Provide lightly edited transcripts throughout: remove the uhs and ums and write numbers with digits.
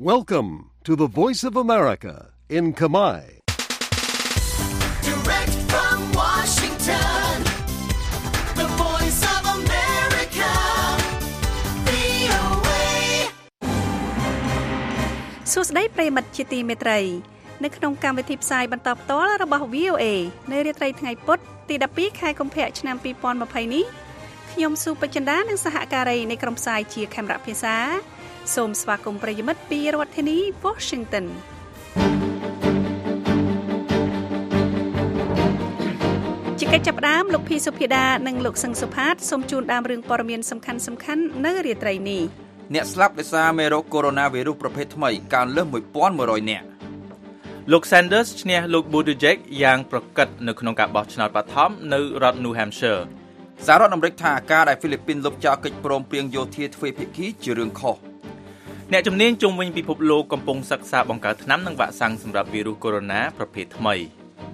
Welcome to the Voice of America in Khmer. Direct from Washington, the Voice of America, VOA. សួស្តីប្រិយមិត្តជាទីមេត្រីនៅក្នុងកម្មវិធីផ្សាយបន្តផ្ទាល់របស់ VOA នៅរាត្រីថ្ងៃពុធទី12ខែកុម្ភៈឆ្នាំ2020នេះខ្ញុំសុបចិន្តានិងសហការីនៃក្រុមផ្សាយជាខេមរៈភាសាសូមស្វាគមន៍ប្រិយមិត្តពីរដ្ឋធានី Washington ជាកិច្ចចាប់ផ្ដើមលោកភីសុភាដានិងលោកសឹងសុផាតសូមជូនដើមរឿងព័ត៌មានសំខាន់ៗនៅរាត្រីនេះអ្នកស្លាប់ដោយសារមេរោគកូវីដ -19 ប្រភេទថ្មីកើនលើស 1,100 នាក់លោក Sanders ឈ្នះលោក Buttigieg យ៉ាងប្រកិតនៅក្នុងការបោះឆ្នោតបឋមនៅរដ្ឋ New Hampshire សហរដ្ឋអាមេរិកថាការដែលហ្វីលីពីនលុបចោលកិច្ចព្រមព្រៀងយោធាទ្វេភាគីជារឿងខុសអ្នកជំនាញជុំវិញពិភពលោកកំពុងសិក្សាបង្កើតថ្នាំនិងវ៉ាក់សាំងសម្រាប់វីរុសកូវីដ -19 ប្រភេទថ្មី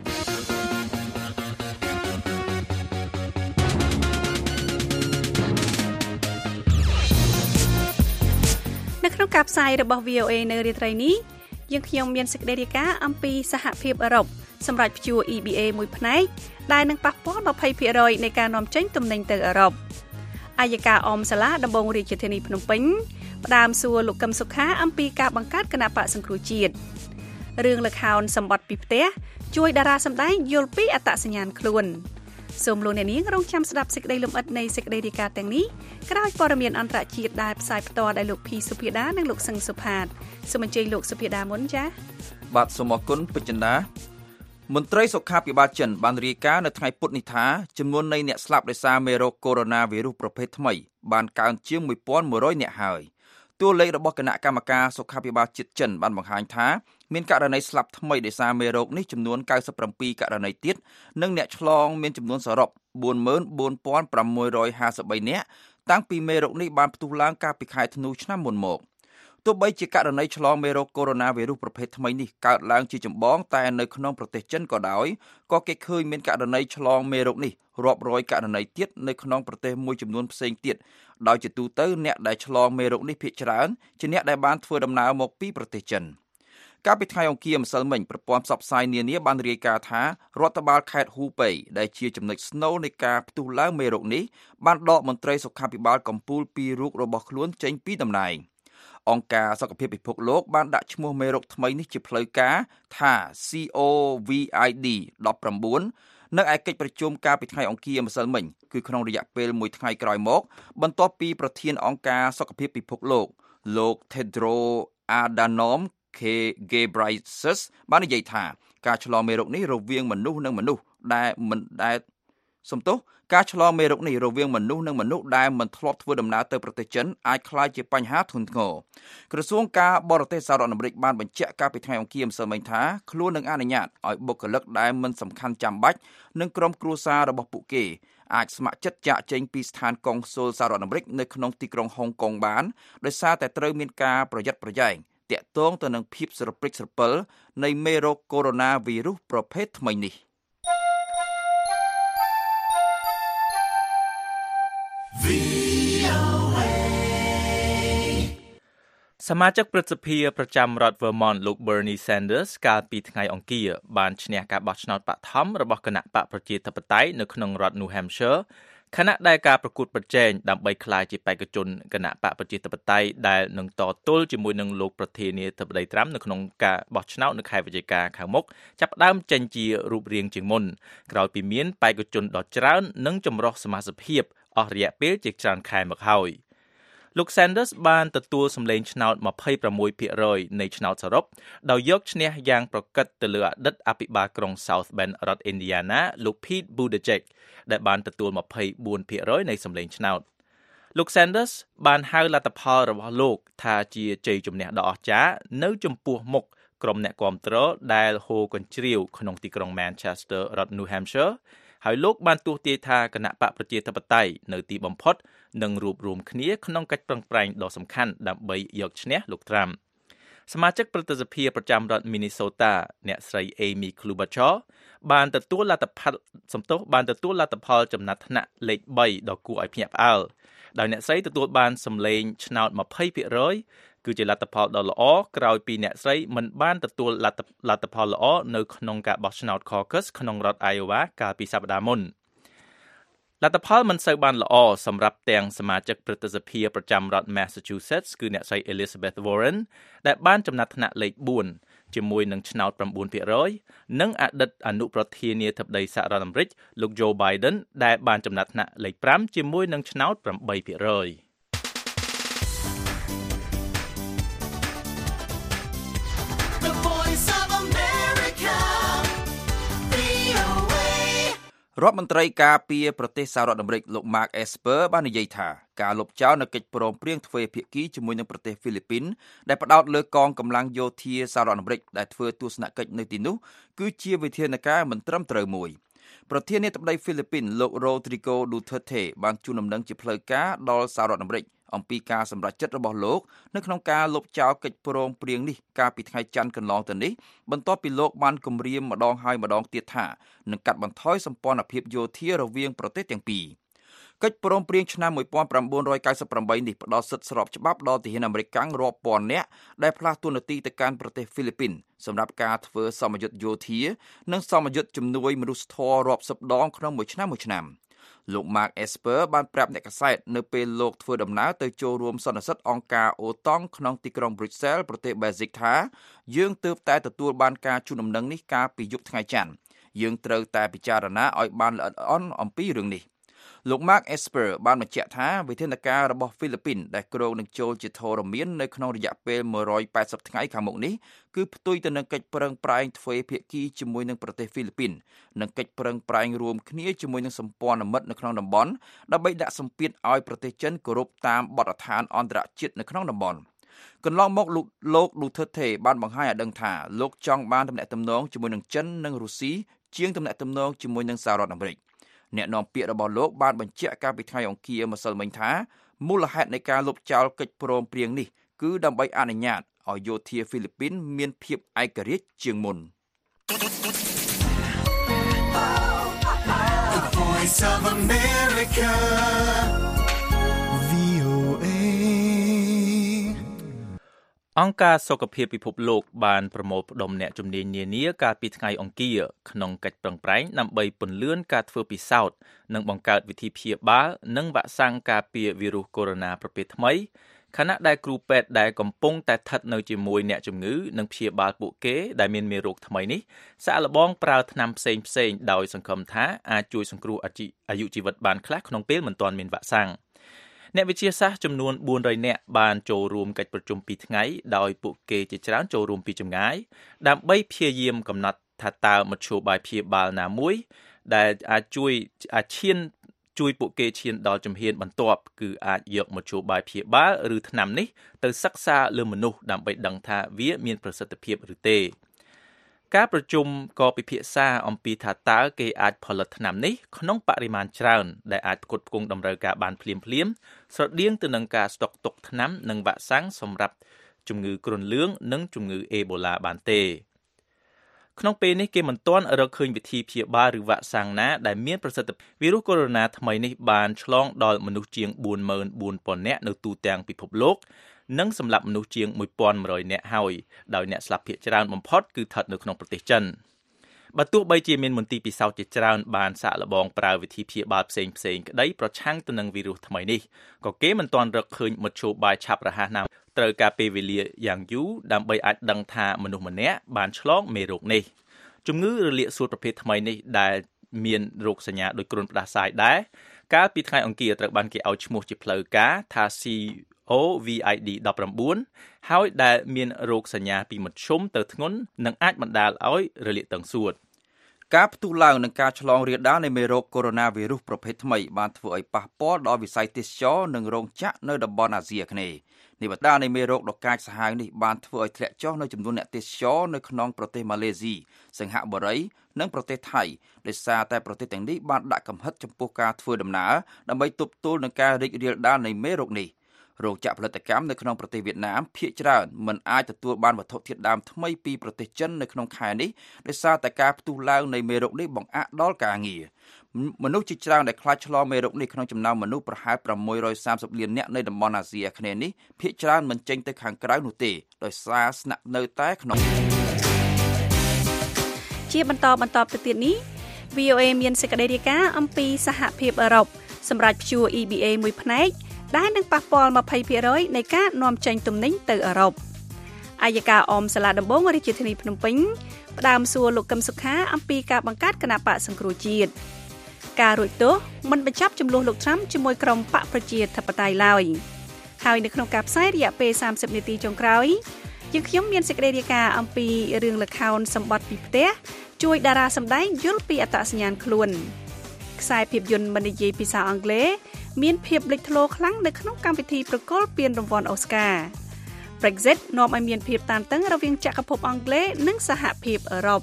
នៅក្នុងការផ្សាយរបស់ VOA នៅរាត្រីនេះយើងខ្ញុំមានសេចក្តីរាយការណ៍អំពីសហភាពអឺរ៉ុបសម្រាប់ព្យួរ EBA មួយផ្នែកដែលនឹងប៉ះពាល់ 20% នៃការនាំចេញទំនិញទៅអឺរ៉ុបអัยការអមសាលាដំបងរាជធានីភ្នំពេញផ្ដើមសួរលោកកឹមសុខាអំពីការបង្កើតគណៈបកសង្គ្រោះជាតិរឿងលខោនសម្បត្តិពីផ្ទះជួយតារាសម្ដែងយល់ពីអត្តសញ្ញាណខ្លួនសូមលោកអ្នកនាងរងចាំស្ដាប់សេចក្តីលម្អិតនៃសេចក្តីរាយការណ៍ទាំងនេះក្រោយព័ត៌មានអន្តរជាតិដែលផ្សាយផ្ទាល់ដោយលោកភីសុភាដានិងលោកសឹងសុផាតសូមអញ្ជើញលោកសុភាដាមុនចា៎បាទសូមអរគុណពេជ្រចិន្តាមន្ត្រីសុខាភិបាលចិនបានរាយការណ៍នៅថ្ងៃពុធនេះថាចំនួននៃអ្នកស្លាប់ដោយសារមេរោគកូវីដ -19 ប្រភេទថ្មីបានកើនជាង 1,100 នាក់ហើយតួលេខរបស់គណៈកម្មការសុខាភិបាលជាតិចិនបានបង្ហាញថាមានករណីស្លាប់ថ្មីដោយសារមេរោគនេះចំនួន97ករណីទៀតនិងអ្នកឆ្លងមានចំនួនសរុប 44,653 នាក់តាំងពីមេរោគនេះបានផ្ទុះឡើងកាលពីខែធ្នូឆ្នាំមុនមកទោះបីជាករណីឆ្លងមេរោគកូវីដ -19 ប្រភេទថ្មីនេះកើតឡើងជាចម្បងតែនៅក្នុងប្រទេសចិនក៏ដោយក៏គេឃើញមានករណីឆ្លងមេរោគនេះរាប់រយករណីទៀតនៅក្នុងប្រទេសមួយចំនួនផ្សេងទៀតដោយជាទូទៅអ្នកដែលឆ្លងមេរោគនេះភាគច្រើនជាអ្នកដែលបានធ្វើដំណើរមកពីប្រទេសចិនកាលពីថ្ងៃអង្គារម្សិលមិញប្រព័ន្ធផ្សព្វផ្សាយនានាបានរាយការណ៍ថារដ្ឋបាលខេត្តហ៊ូប៉ៃដែលជាចំណុចស្នូលនៃការផ្ទុះឡើងមេរោគនេះបានដកមន្ត្រីសុខាភិបាលកំពូល2រូបរបស់ខ្លួនចេញពីតំណែងអង្គការសុខភាពពិភពលោកបានដាក់ឈ្មោះមេរោគថ្មីនេះជាផ្លូវការថា COVID-19 នៅឯកិច្ចប្រជុំកាលពីថ្ងៃអង្គារម្សិលមិញគឺក្នុងរយៈពេល1ថ្ងៃក្រោយមកបន្ទាប់ពីប្រធានអង្គការសុខភាពពិភពលោក Tedros Adhanom Ghebreyesus បាននិយាយថាការឆ្លងមេរោគនេះរវាងមនុស្សនិងមនុស្សដែលមិនធ្លាប់ធ្វើដំណើរទៅប្រទេសចិនអាចក្លាយជាបញ្ហាធ្ងន់ធ្ងរក្រសួងការបរទេសសហរដ្ឋអាមេរិកបានបញ្ជាក់កាលពីថ្ងៃអង្គារម្សិលមិញថាខ្លួននឹងអនុញ្ញាតឲ្យបុគ្គលិកដែលមិនសំខាន់ចាំបាច់និងក្រុមគ្រួសាររបស់ពួកគេអាចស្ម័គ្រចិត្តចាកចេញពីស្ថានកុងស៊ុលសហរដ្ឋអាមេរិកនៅក្នុងទីក្រុងហុងកុងបានដោយសារតែត្រូវមានការប្រយ័ត្នប្រយែងទាក់ទងទៅនឹងភាពស្រព្រិចស្រពិលនៃមេរោគកូវីដ -19 ប្រភេទថ្មីនេះសមាជិកព្រឹទ្ធសភាប្រចាំរដ្ឋ Vermont លោក Bernie Sanders កាលពីថ្ងៃអង្គារបានឈ្នះការបោះឆ្នោតបឋមរបស់គណៈបកប្រជាធិបតេយ្យនៅក្នុងរដ្ឋ New Hampshire ខណៈដែលការប្រកួតប្រជែងដើម្បីក្លាយជាបេក្ខជនគណៈបកប្រជាធិបតេយ្យដែលនឹងតទល់ជាមួយនឹងលោកប្រធានាធិបតីត្រាំនៅក្នុងការបោះឆ្នោតនៅខែវិច្ឆិកាខាងមុខចាប់ផ្ដើមចេញជារូបរាងជាងមុនក្រោយពីមានបេក្ខជនដ៏ច្រើននិងចម្រុះសមាជិកភាពអស់រយៈពេលជាច្រើនខែមកហើយលោក Sanders បានទទួលសម្លេងឆ្នោត 26% នៃឆ្នោតសរុបដោយយកឈ្នះយ៉ាងប្រកិតទៅលើអតីតអភិបាលក្រុង South Bend រដ្ឋ Indiana លោក Pete Buttigieg ដែលបានទទួល 24% នៃសម្លេងឆ្នោតលោក Sanders បានហៅលទ្ធផលរបស់លោកថាជាជ័យជំនះដ៏អស្ចារ្យនៅចំពោះមុខក្រុមអ្នកគាំទ្រដែលហូរកញ្ជ្រៀវក្នុងទីក្រុង Manchester រដ្ឋ New Hampshire ហើយលោកបានទស្សន៍ទាយថាគណៈបកប្រជាធិបតេយ្យនៅទីបំផុតនឹងរួបរวมគ្នាក្នុងកិច្ចប្រឹងប្រែងដ៏សំខាន់ដើម្បីយកឈ្នះលោកត្រាំសមាជិកព្រឹទ្ធសភាប្រចាំរដ្ឋ Minnesota អ្នកស្រី Amy Klobuchar បានទទួលលទ្ធផលចំណាត់ថ្នាក់លេខ3ដ៏គួរឲ្យភ្ញាក់ផ្អើលដោយអ្នកស្រីទទួលបានសម្លេងឆ្នោត 20% គឺជាលទ្ធផលដ៏ល្អក្រោយពីអ្នកស្រីមិនបានទទួលលទ្ធផលល្អនៅក្នុងការបោះឆ្នោត Caucus ក្នុងរដ្ឋ Iowa កាលពីសប្តាហ៍មុនលទ្ធផលមិនសូវបានល្អសម្រាប់ទាំងសមាជិកព្រឹទ្ធសភាប្រចាំរដ្ឋ Massachusetts គឺអ្នកស្រី Elizabeth Warren ដែលបានចំណាត់ថ្នាក់លេខ4ជាមួយនឹងឆ្នោត 9% និងអតីតអនុប្រធានាធិបតីសហរដ្ឋអាមេរិកលោក Joe Biden ដែលបានចំណាត់ថ្នាក់លេខ5ជាមួយនឹងឆ្នោត 8% រដ្ឋមន្ត្រីការពារប្រទេសសហរដ្ឋអាមេរិកលោក Mark Esper បាននិយាយថាការលុបចោលនូវកិច្ចព្រមព្រៀងទ្វេភាគីជាមួយនឹងប្រទេសហ្វីលីពីនដែលផ្ដោតលើកងកម្លាំងយោធាសហរដ្ឋអាមេរិកដែលធ្វើទស្សនកិច្ចនៅទីនោះគឺជាវិធានការមិនត្រឹមត្រូវមួយប្រធានាធិបតីហ្វីលីពីនលោក Rodrigo Duterte បានជូនដំណឹងជាផ្លូវការដល់សហរដ្ឋអាមេរិកអំពីការសម្រេចចិត្តរបស់លោកនៅក្នុងការលុបចោលកិច្ចព្រមព្រៀងនេះកាលពីថ្ងៃច័ន្ទកន្លងទៅនេះបន្ទាប់ពីលោកបានគម្រាមម្ដងហើយម្ដងទៀតថានឹងកាត់បន្ថយសម្ព័ន្ធភាពយោធារវាងប្រទេសទាំងពីរកិច្ចព្រមព្រៀងឆ្នាំ1998នេះផ្ដល់សិទ្ធិស្របច្បាប់ដល់ទាហានអាមេរិករាប់ពាន់នាក់ដែលផ្លាស់តួនាទីទៅកាន់ប្រទេសហ្វីលីពីនសម្រាប់ការធ្វើសមយុទ្ធយោធានិងសមយុទ្ធជំនួយមនុស្សធម៌រាប់សិបដងក្នុងមួយឆ្នាំលោក Mark Esper បានប្រាប់អ្នកកាសែតនៅពេលលោកធ្វើដំណើរទៅចូលរួមសន្និសីទអង្គការអូតង់ក្នុងទីក្រុង Brussels ប្រទេស Belgium ថាយើងទើបតែទទួលបានការជូនដំណឹងនេះកាលពីយប់ថ្ងៃច័ន្ទយើងត្រូវតែពិចារណាឲ្យបានល្អិតល្អន់អំពីរឿងនេះលោក Mark Esper បានបញ្ជាក់ថាវិធានការរបស់ហ្វីលីពីនដែលគ្រោងនឹងចូលជាធរមាននៅក្នុងរយៈពេល180ថ្ងៃខាងមុខនេះគឺផ្ទុយទៅនឹងកិច្ចប្រឹងប្រែងទ្វេភាគីជាមួយនឹងប្រទេសហ្វីលីពីននិងកិច្ចប្រឹងប្រែងរួមគ្នាជាមួយនឹងសម្ព័ន្ធមិត្តនៅក្នុងតំបន់ដើម្បីដាក់សម្ពាធឲ្យប្រទេសចិនគោរពតាមបទដ្ឋានអន្តរជាតិនៅក្នុងតំបន់កន្លងមកលោក Duterte បានបង្ហាញឲ្យដឹងថាលោកចង់បានទំនាក់ទំនងជាមួយនឹងចិននិងរុស្ស៊ីជាងទំនាក់ទំនងជាមួយនឹងសហរដ្ឋអាមេរិកអ្នកនាំពាក្យរបស់លោកបានបញ្ជាក់កាលពីថ្ងៃអង្គារម្សិលមិញថាមូលហេតុនៃការលុបចោលកិច្ចព្រមព្រៀងនេះគឺដើម្បីអនុញ្ញាតឲ្យយោធាហ្វីលីពីនមានភាពឯករាជ្យជាងមុន The Voice of America VOA អង្គការសុខភាពពិភពលោកបានប្រមូលផ្ដុំអ្នកជំនាញនានាកាលពីថ្ងៃអង្គារក្នុងកិច្ចប្រឹងប្រែងដើម្បីពន្លឿនការធ្វើពិសោធន៍និងបង្កើតវិធីព្យាបាលនិងវ៉ាក់សាំងការពារវីរុសកូវីដ -19 ប្រភេទថ្មីខណៈដែលគ្រូពេទ្យដែលកំពុងតែស្ថិតនៅជាមួយអ្នកជំងឺនិងព្យាបាលពួកគេដែលមានមេរោគថ្មីនេះសាកល្បងប្រើថ្នាំផ្សេងៗដោយសង្ឃឹមថាអាចជួយសង្គ្រោះអាយុជីវិតបានខ្លះក្នុងពេលមិនទាន់មានវ៉ាក់សាំងអ្នកវិទ្យាសាស្ត្រចំនួន400នាក់បានចូលរួមកិច្ចប្រជុំ2ថ្ងៃដោយពួកគេជាច្រើនចូលរួមពីចម្ងាយដើម្បីព្យាយាមកំណត់ថាតើមធ្យោបាយព្យាបាលណាមួយដែលអាចជួយពួកគេឈានដល់ជំហានបន្ទាប់គឺអាចយកមធ្យោបាយព្យាបាលឬថ្នាំនេះទៅសិក្សាលើមនុស្សដើម្បីដឹងថាវាមានប្រសិទ្ធភាពឬទេការប្រជុំក៏ពិភាក្សាអំពីថាតើគេអាចផលិតថ្នាំនេះក្នុងបរិមាណច្រើនដែលអាចផ្គត់ផ្គង់តម្រូវការបានភ្លាមៗស្រដៀងទៅនឹងការស្តុកទុកថ្នាំនិងវ៉ាក់សាំងសម្រាប់ជំងឺគ្រុនលឿងនិងជំងឺអេបូឡាបានទេក្នុងពេលនេះគេមិនទាន់រកឃើញវិធីព្យាបាលឬវ៉ាក់សាំងណាដែលមានប្រសិទ្ធភាពវីរុសកូវីដ -19 ថ្មីនេះបានឆ្លងដល់មនុស្សជាង 44,000 នាក់នៅទូទាំងពិភពលោកនិងសម្លាប់មនុស្សជាង 1,100 នាក់ហើយដោយអ្នកស្លាប់ភាគច្រើនបំផុតគឺស្ថិតនៅក្នុងប្រទេសចិនបើទោះបីជាមានមន្ទីរពិសោធន៍ជាច្រើនបានសាកល្បងប្រើវិធីព្យាបាលផ្សេងៗក្តីប្រឆាំងទៅនឹងវីរុសថ្មីនេះក៏គេមិនទាន់រកឃើញមធ្យោបាយឆាប់រហ័សណាត្រូវការពេលវេលាយ៉ាងយូរដើម្បីអាចដឹងថាមនុស្សម្នាក់បានឆ្លងមេរោគនេះជំងឺរលាកសួតប្រភេទថ្មីនេះដែលមានរោគសញ្ញាដូចគ្រុនផ្ដាសាយដែរកាលពីថ្ងៃអង្គារត្រូវបានគេឲ្យឈ្មោះជាផ្លូវការថា COVID-19 ហើយដែលមានរោគសញ្ញាពីមធ្យមទៅធ្ងន់និងអាចបណ្ដាលឲ្យរលាកទាំងសួតការផ្ទុះឡើងនឹងការឆ្លងរាលដាលនៃមេរោគកូវីដ -19 ប្រភេទថ្មីបានធ្វើឲ្យប៉ះពាល់ដល់វិស័យទេសចរណ៍និងរោងចក្រនៅតំបន់អាស៊ីអាគ្នេយ៍នេះបណ្ដាលនៃមេរោគដ៏កាចសាហាវនេះបានធ្វើឲ្យធ្លាក់ចុះនៅចំនួនអ្នកទេសចរនៅក្នុងប្រទេសម៉ាឡេស៊ីសិង្ហបុរីនិងប្រទេសថៃដោយសារតែប្រទេសទាំងនេះបានដាក់កំហិតចំពោះការធ្វើដំណើរដើម្បីទប់ទល់នឹងការរីករាលដាលនៃមេរោគនេះរោងចក្រផលិតកម្មនៅក្នុងប្រទេសវៀតណាមភាគច្រើនមិនអាចទទួលបានវត្ថុធាតុដើមថ្មីពីប្រទេសចិននៅក្នុងខែនេះដោយសារតែការផ្ទុះឡើងនៃមេរោគនេះបង្អាក់ដល់ការងារមនុស្សជាច្រើនដែលខ្លាចឆ្លងមេរោគនេះក្នុងចំណោមមនុស្សប្រហែល630លាននាក់នៅតំបន់អាស៊ីអាគ្នេយ៍នេះភាគច្រើនមិនចេញទៅខាងក្រៅនោះទេដោយសារស្នាក់នៅតែក្នុងជាបន្តទៅទៀតនេះ VOA មានសេចក្តីរាយការណ៍អំពីសហភាពអឺរ៉ុបសម្រាប់ព្យួរ EBA មួយផ្នែកដែលនឹងប៉ះពាល់ 20% នៃការនាំចេញទំនិញទៅអឺរ៉ុបអាយកាអមសាលាដំបងរាជធានីភ្នំពេញផ្ដើមសួរលោកកឹមសុខាអំពីការបង្កើតគណៈបកសង្គ្រោះជាតិការរួចទោសមិនបញ្ចប់ចំនួនលោកត្រាំជាមួយក្រុមបកប្រជាធិបតេយ្យឡើយហើយនៅក្នុងការផ្សាយរយៈពេល30នាទីចុងក្រោយយើងខ្ញុំមានសេចក្តីរាយការណ៍អំពីរឿងល្ខោនសម្បត្តិពីផ្ទះជួយតារាសម្ដែងយល់ពីអត្តសញ្ញាណខ្លួនខ្សែភាពយន្តមិននិយាយភាសាអង់គ្លេសមានភាពលេចធ្លោខ្លាំងនៅក្នុងកម្មវិធីប្រគល់ពានរង្វាន់ Oscar Brexit នាំឲ្យមានភាពតានតឹងរវាងចក្រភពអង់គ្លេសនិងសហភាពអឺរ៉ុប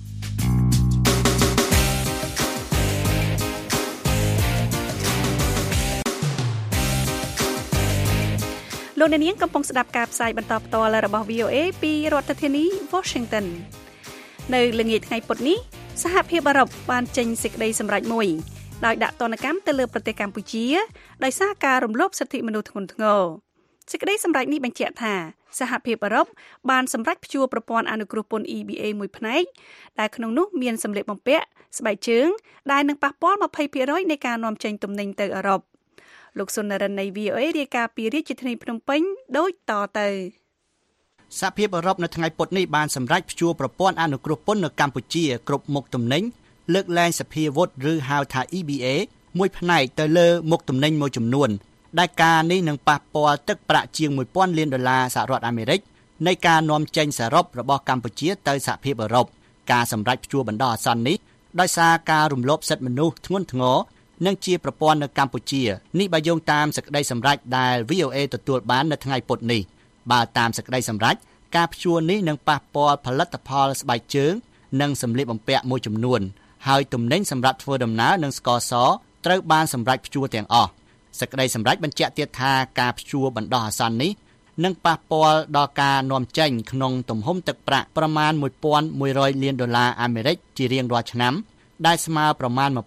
លោកអ្នកនាងកំពុងស្ដាប់ការផ្សាយបន្តផ្ទាល់របស់ VOA ពីរដ្ឋធានី Washington នៅល្ងាចថ្ងៃពុធនេះសហភាពអឺរ៉ុបបានចេញសេចក្តីសម្រេចមួយដោយដាក់ទណ្ឌកម្មទៅលើប្រទេសកម្ពុជាដោយសារការរំលោភសិទ្ធិមនុស្សធ្ងន់ធ្ងរសេចក្តីសម្រេចនេះបញ្ជាក់ថាសហភាពអឺរ៉ុបបានសម្រេចព្យួរប្រព័ន្ធអនុគ្រោះពន្ធ EBA មួយផ្នែកដែលក្នុងនោះមានសម្លៀកបំពាក់ស្បែកជើងដែលនឹងប៉ះពាល់ 20% នៃការនាំចេញទំនិញទៅអឺរ៉ុបលោកសុននរិននៃ VOA រាយការណ៍ពីរាជធានីភ្នំពេញដូចតទៅសហភាពអឺរ៉ុបនៅថ្ងៃពុធនេះបានសម្រេចព្យួរប្រព័ន្ធអនុគ្រោះពន្ធនៅកម្ពុជាគ្រប់មុខទំនិញលើកលែងសភាវុធឬហៅថា EBA មួយផ្នែកទៅលើមុខទំនិញមួយចំនួនដែលការនេះនឹងប៉ះពាល់ទឹកប្រាក់ជាង $1,000 លានសហរដ្ឋអាមេរិកនៃការនាំចេញសរុបរបស់កម្ពុជាទៅសហភាពអឺរ៉ុបការសម្រេចព្យួរបណ្ដោះអាសន្ននេះដោយសារការរំលោភសិទ្ធិមនុស្សធ្ងន់ធ្ងរនិងជាប្រព័ន្ធនៅកម្ពុជានេះបើយោងតាមសេចក្តីសម្រេចដែល VOA ទទួលបាននៅថ្ងៃពុធនេះបើតាមសេចក្តីសម្រេចការព្យួរនេះនឹងប៉ះពាល់ផលិតផលស្បែកជើងនិងសម្លៀកបំពាក់មួយចំនួនហើយទំនិញសម្រាប់ធ្វើដំណើរនិងស្ករសត្រូវបានសម្រេចព្យួរទាំងអស់សេចក្តីសម្រេចបញ្ជាក់ទៀតថាការព្យួរបណ្ដោះអាសន្ននេះនឹងប៉ះពាល់ដល់ការនាំចេញក្នុងទំហំទឹកប្រាក់ប្រមាណ $1,100 លានអាមេរិកជារៀងរាល់ឆ្នាំដែលស្មើប្រមាណ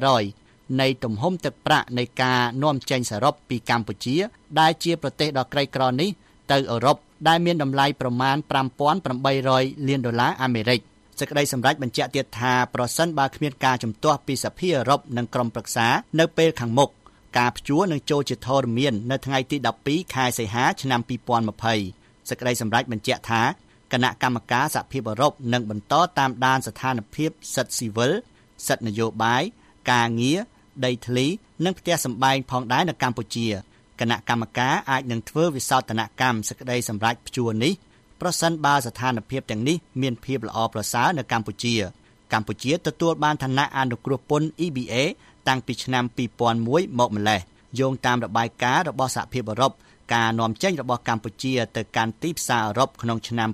20% នៃទំហំទឹកប្រាក់នៃការនាំចេញសរុបពីកម្ពុជាដែលជាប្រទេសដ៏ក្រីក្រនេះទៅអឺរ៉ុបដែលមានតម្លៃប្រមាណ $5,800 លានអាមេរិកសេចក្តីសម្រេចបញ្ជាក់ទៀតថាប្រសិនបើគ្មានការជំទាស់ពីសភាអឺរ៉ុបនិងក្រុមប្រឹក្សានៅពេលខាងមុខការព្យួរនឹងចូលជាធរមាននៅថ្ងៃទី12ខែសីហាឆ្នាំ2020សេចក្តីសម្រេចបញ្ជាក់ថាគណៈកម្មការសហភាពអឺរ៉ុបនឹងបន្តតាមដានស្ថានភាពសិទ្ធិស៊ីវិលសិទ្ធិនយោបាយការងារដីធ្លីនិងផ្ទះសម្បែងផងដែរនៅកម្ពុជាគណៈកម្មការអាចនឹងធ្វើវិសោធនកម្មសេចក្តីសម្រេចព្យួរនេះប្រសិនបើស្ថានភាពទាំងនេះមានភាពល្អប្រសើរនៅកម្ពុជាកម្ពុជាទទួលបានឋានៈអនុគ្រោះពន្ធ EBA តាំងពីឆ្នាំ2001មកម្លេះយោងតាមរបាយការណ៍របស់សហភាពអឺរ៉ុបការនាំចេញរបស់កម្ពុជាទៅកាន់ទីផ្សារអឺរ៉ុបក្នុងឆ្នាំ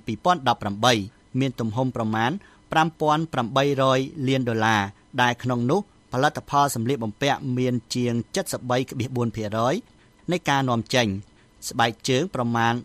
2018មានទំហំប្រមាណ $5,800 លានដែលក្នុងនោះផលិតផលសម្លៀកបំពាក់មានជាង 73.4% នៃការនាំចេញស្បែកជើងប្រមាណ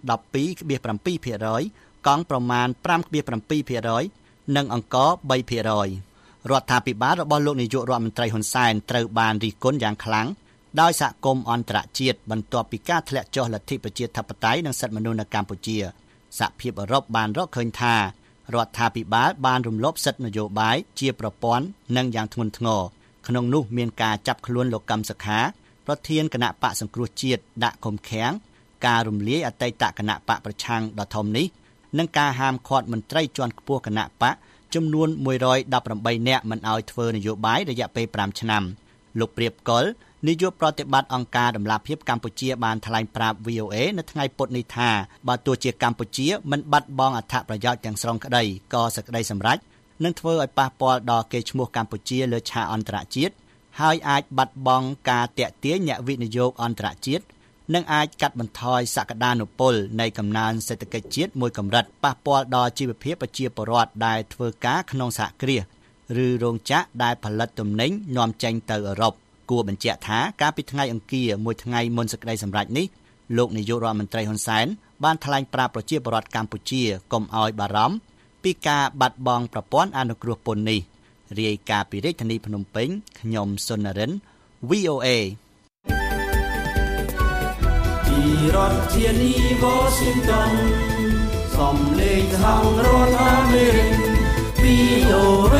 12.7% កង់ប្រមាណ 5.7% និងអង្ករ 3%រដ្ឋាភិបាលរបស់លោកនាយករដ្ឋមន្ត្រីហ៊ុនសែនត្រូវបានរិះគន់យ៉ាងខ្លាំងដោយសហគមន៍អន្តរជាតិបន្ទាប់ពីការធ្លាក់ចុះលទ្ធិប្រជាធិបតេយ្យនិងសិទ្ធិមនុស្សនៅកម្ពុជាសហភាពអឺរ៉ុបបានរកឃើញថារដ្ឋាភិបាលបានរំលោភសិទ្ធិនយោបាយជាប្រព័ន្ធនិងយ៉ាងធ្ងន់ធ្ងរក្នុងនោះមានការចាប់ខ្លួនលោកកឹមសុខាប្រធានគណៈបកសង្គ្រោះជាតិដាក់ឃុំឃាំងការរំលាយអតីតគណៈបកប្រឆាំងដ៏ធំនេះនិងការហាមឃាត់មន្ត្រីជាន់ខ្ពស់គណៈបកចំនួន118នាក់មិនឲ្យធ្វើនយោបាយរយៈពេល5ឆ្នាំលោកព្រាបកុលនាយកប្រតិបត្តិអង្គការដំឡាភិបកម្ពុជាបានថ្លែងប្រាប់ VOA នៅថ្ងៃពុធនេះថាបើទោះជាកម្ពុជាមិនបាត់បង់អត្ថប្រយោជន៍ទាំងស្រុងក្តីក៏សេចក្តីសម្រេចនឹងធ្វើឲ្យប៉ះពាល់ដល់កេរ្តិ៍ឈ្មោះកម្ពុជាលើឆាកអន្តរជាតិហើយអាចបាត់បង់ការទាក់ទាញអ្នកវិនិយោគអន្តរជាតិនិងអាចកាត់បន្ថយសក្តានុពលនៃកំណើនសេដ្ឋកិច្ចជាតិមួយកម្រិតប៉ះពាល់ដល់ជីវភាពប្រជាពលរដ្ឋដែលធ្វើការក្នុងសហគ្រាសឬរោងចក្រដែលផលិតទំនិញនាំចេញទៅអឺរ៉ុបគួរបញ្ជាក់ថាកាលពីថ្ងៃអង្គារមួយថ្ងៃមុនសេចក្តីសម្រេចនេះលោកនាយករដ្ឋមន្ត្រីហ៊ុនសែនបានថ្លែងប្រាប់ប្រជាពលរដ្ឋកម្ពុជាកុំឲ្យបារម្ភពីការបាត់បង់ប្រព័ន្ធអនុគ្រោះពន្ធនេះរាយការណ៍ពីរាជធានីភ្នំពេញខ្ញុំសុននរិន VOA ពីរដ្ឋធានី Washington សំឡេងសហរដ្ឋអាមេរិក VOA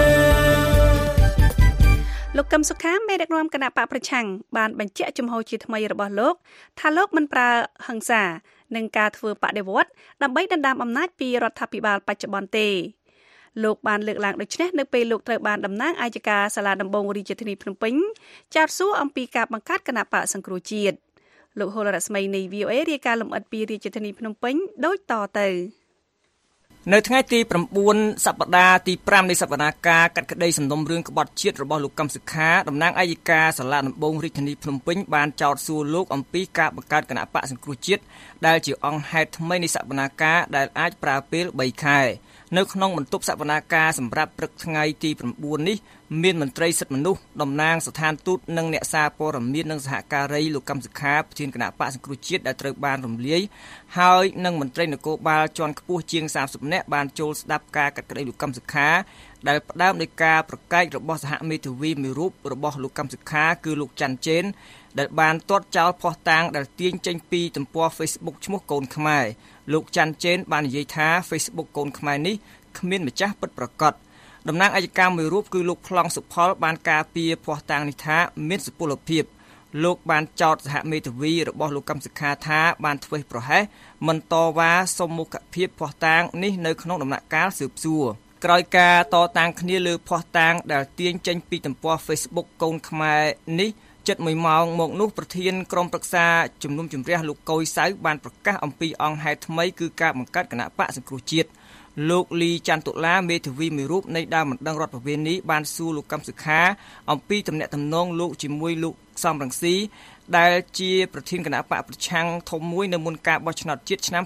លោកកឹមសុខាមេដឹកនាំគណៈបកប្រឆាំងបានបញ្ជាក់ជំហរជាថ្មីរបស់លោកថាលោកមិនប្រើហិង្សានឹងការធ្វើបដិវត្តន៍ដើម្បីដណ្ដើមអំណាចពីរដ្ឋាភិបាលបច្ចុប្បន្នទេលោកបានលើកឡើងដូចនេះនៅពេលលោកត្រូវបានតំណាងអัยការសាលាដំបងរាជធានីភ្នំពេញចោទសួរអំពីការបង្កើតគណៈបកសង្គ្រោះជាតិលោកហុលរស្មីនៃ VOA រាយការណ៍លម្អិតពីរាជធានីភ្នំពេញដូចតទៅនៅថ្ងៃទី9សប្តាហ៍ទី5នៃសប្តាហ៍ការកាត់ក្តីសំណុំរឿងក្បត់ជាតិរបស់លោកកឹមសុខាតំណាងអัยការសាលាដំបងរាជធានីភ្នំពេញបានចោទសួរលោកអំពីការបង្កើតគណៈបកសង្គ្រោះជាតិដែលជាអង្គហេតុថ្មីនៃសប្តាហ៍ការដែលអាចប្រើពេល3ខែនៅក្នុងបន្ទប់សវនាការសម្រាប់ព្រឹកថ្ងៃទី9នេះមានមន្ត្រីសិទ្ធិមនុស្សតំណាងស្ថានទូតនិងអ្នកសារព័ត៌មាននិងសហការីលោកកឹមសុខាប្រធានគណៈបកសង្គ្រោះជាតិដែលត្រូវបានរំលាយហើយនិងមន្ត្រីនគរបាលជាន់ខ្ពស់ជាង30នាក់បានចូលស្ដាប់ការកាត់ក្តីលោកកឹមសុខាដែលផ្ដើមដោយការប្រកែករបស់សហមេធាវីមួយរូបរបស់លោកកឹមសុខាគឺលោកច័ន្ទជេនដែលបានទាត់ចោលភស្តុតាងដែលទាញចេញពីទំព័រ Facebook ឈ្មោះកូនខ្មែរលោកច័ន្ទជេនបាននិយាយថា Facebook កូនខ្មែរនេះគ្មានម្ចាស់ពិតប្រាកដតំណាងអัยការមួយរូបគឺលោកប្លង់សុផលបានការពារភស្តុតាងនេះថាមានសុពលភាពលោកបានចោទសហមេធាវីរបស់លោកកឹមសុខាថាបានធ្វេសប្រហែសមិនតវ៉ាសុំមុខភាពភស្តុតាងនេះនៅក្នុងដំណាក់កាលស៊ើបសួរក្រោយការតតាំងគ្នាលើភស្តុតាងដែលទាញចេញពីទំព័រ Facebook កូនខ្មែរនេះជិត1ម៉ោងមកនោះប្រធានក្រុមប្រឹក្សាជំនុំជម្រះលោកកុយសៅបានប្រកាសអំពីអង្គហេតុថ្មីគឺការបង្កើតគណៈបកសង្គ្រោះជាតិលោកលីច័ន្ទតុលាមេធាវីមួយរូបនៃដើមបណ្ដឹងរដ្ឋប្រវេណីបានសួរលោកកឹមសុខាអំពីទំនាក់ទំនងលោកជាមួយលោកសំរងស៊ីដែលជាប្រធានគណៈបកប្រឆាំងធំមួយនៅមុនការបោះឆ្នោតជាតិឆ្នាំ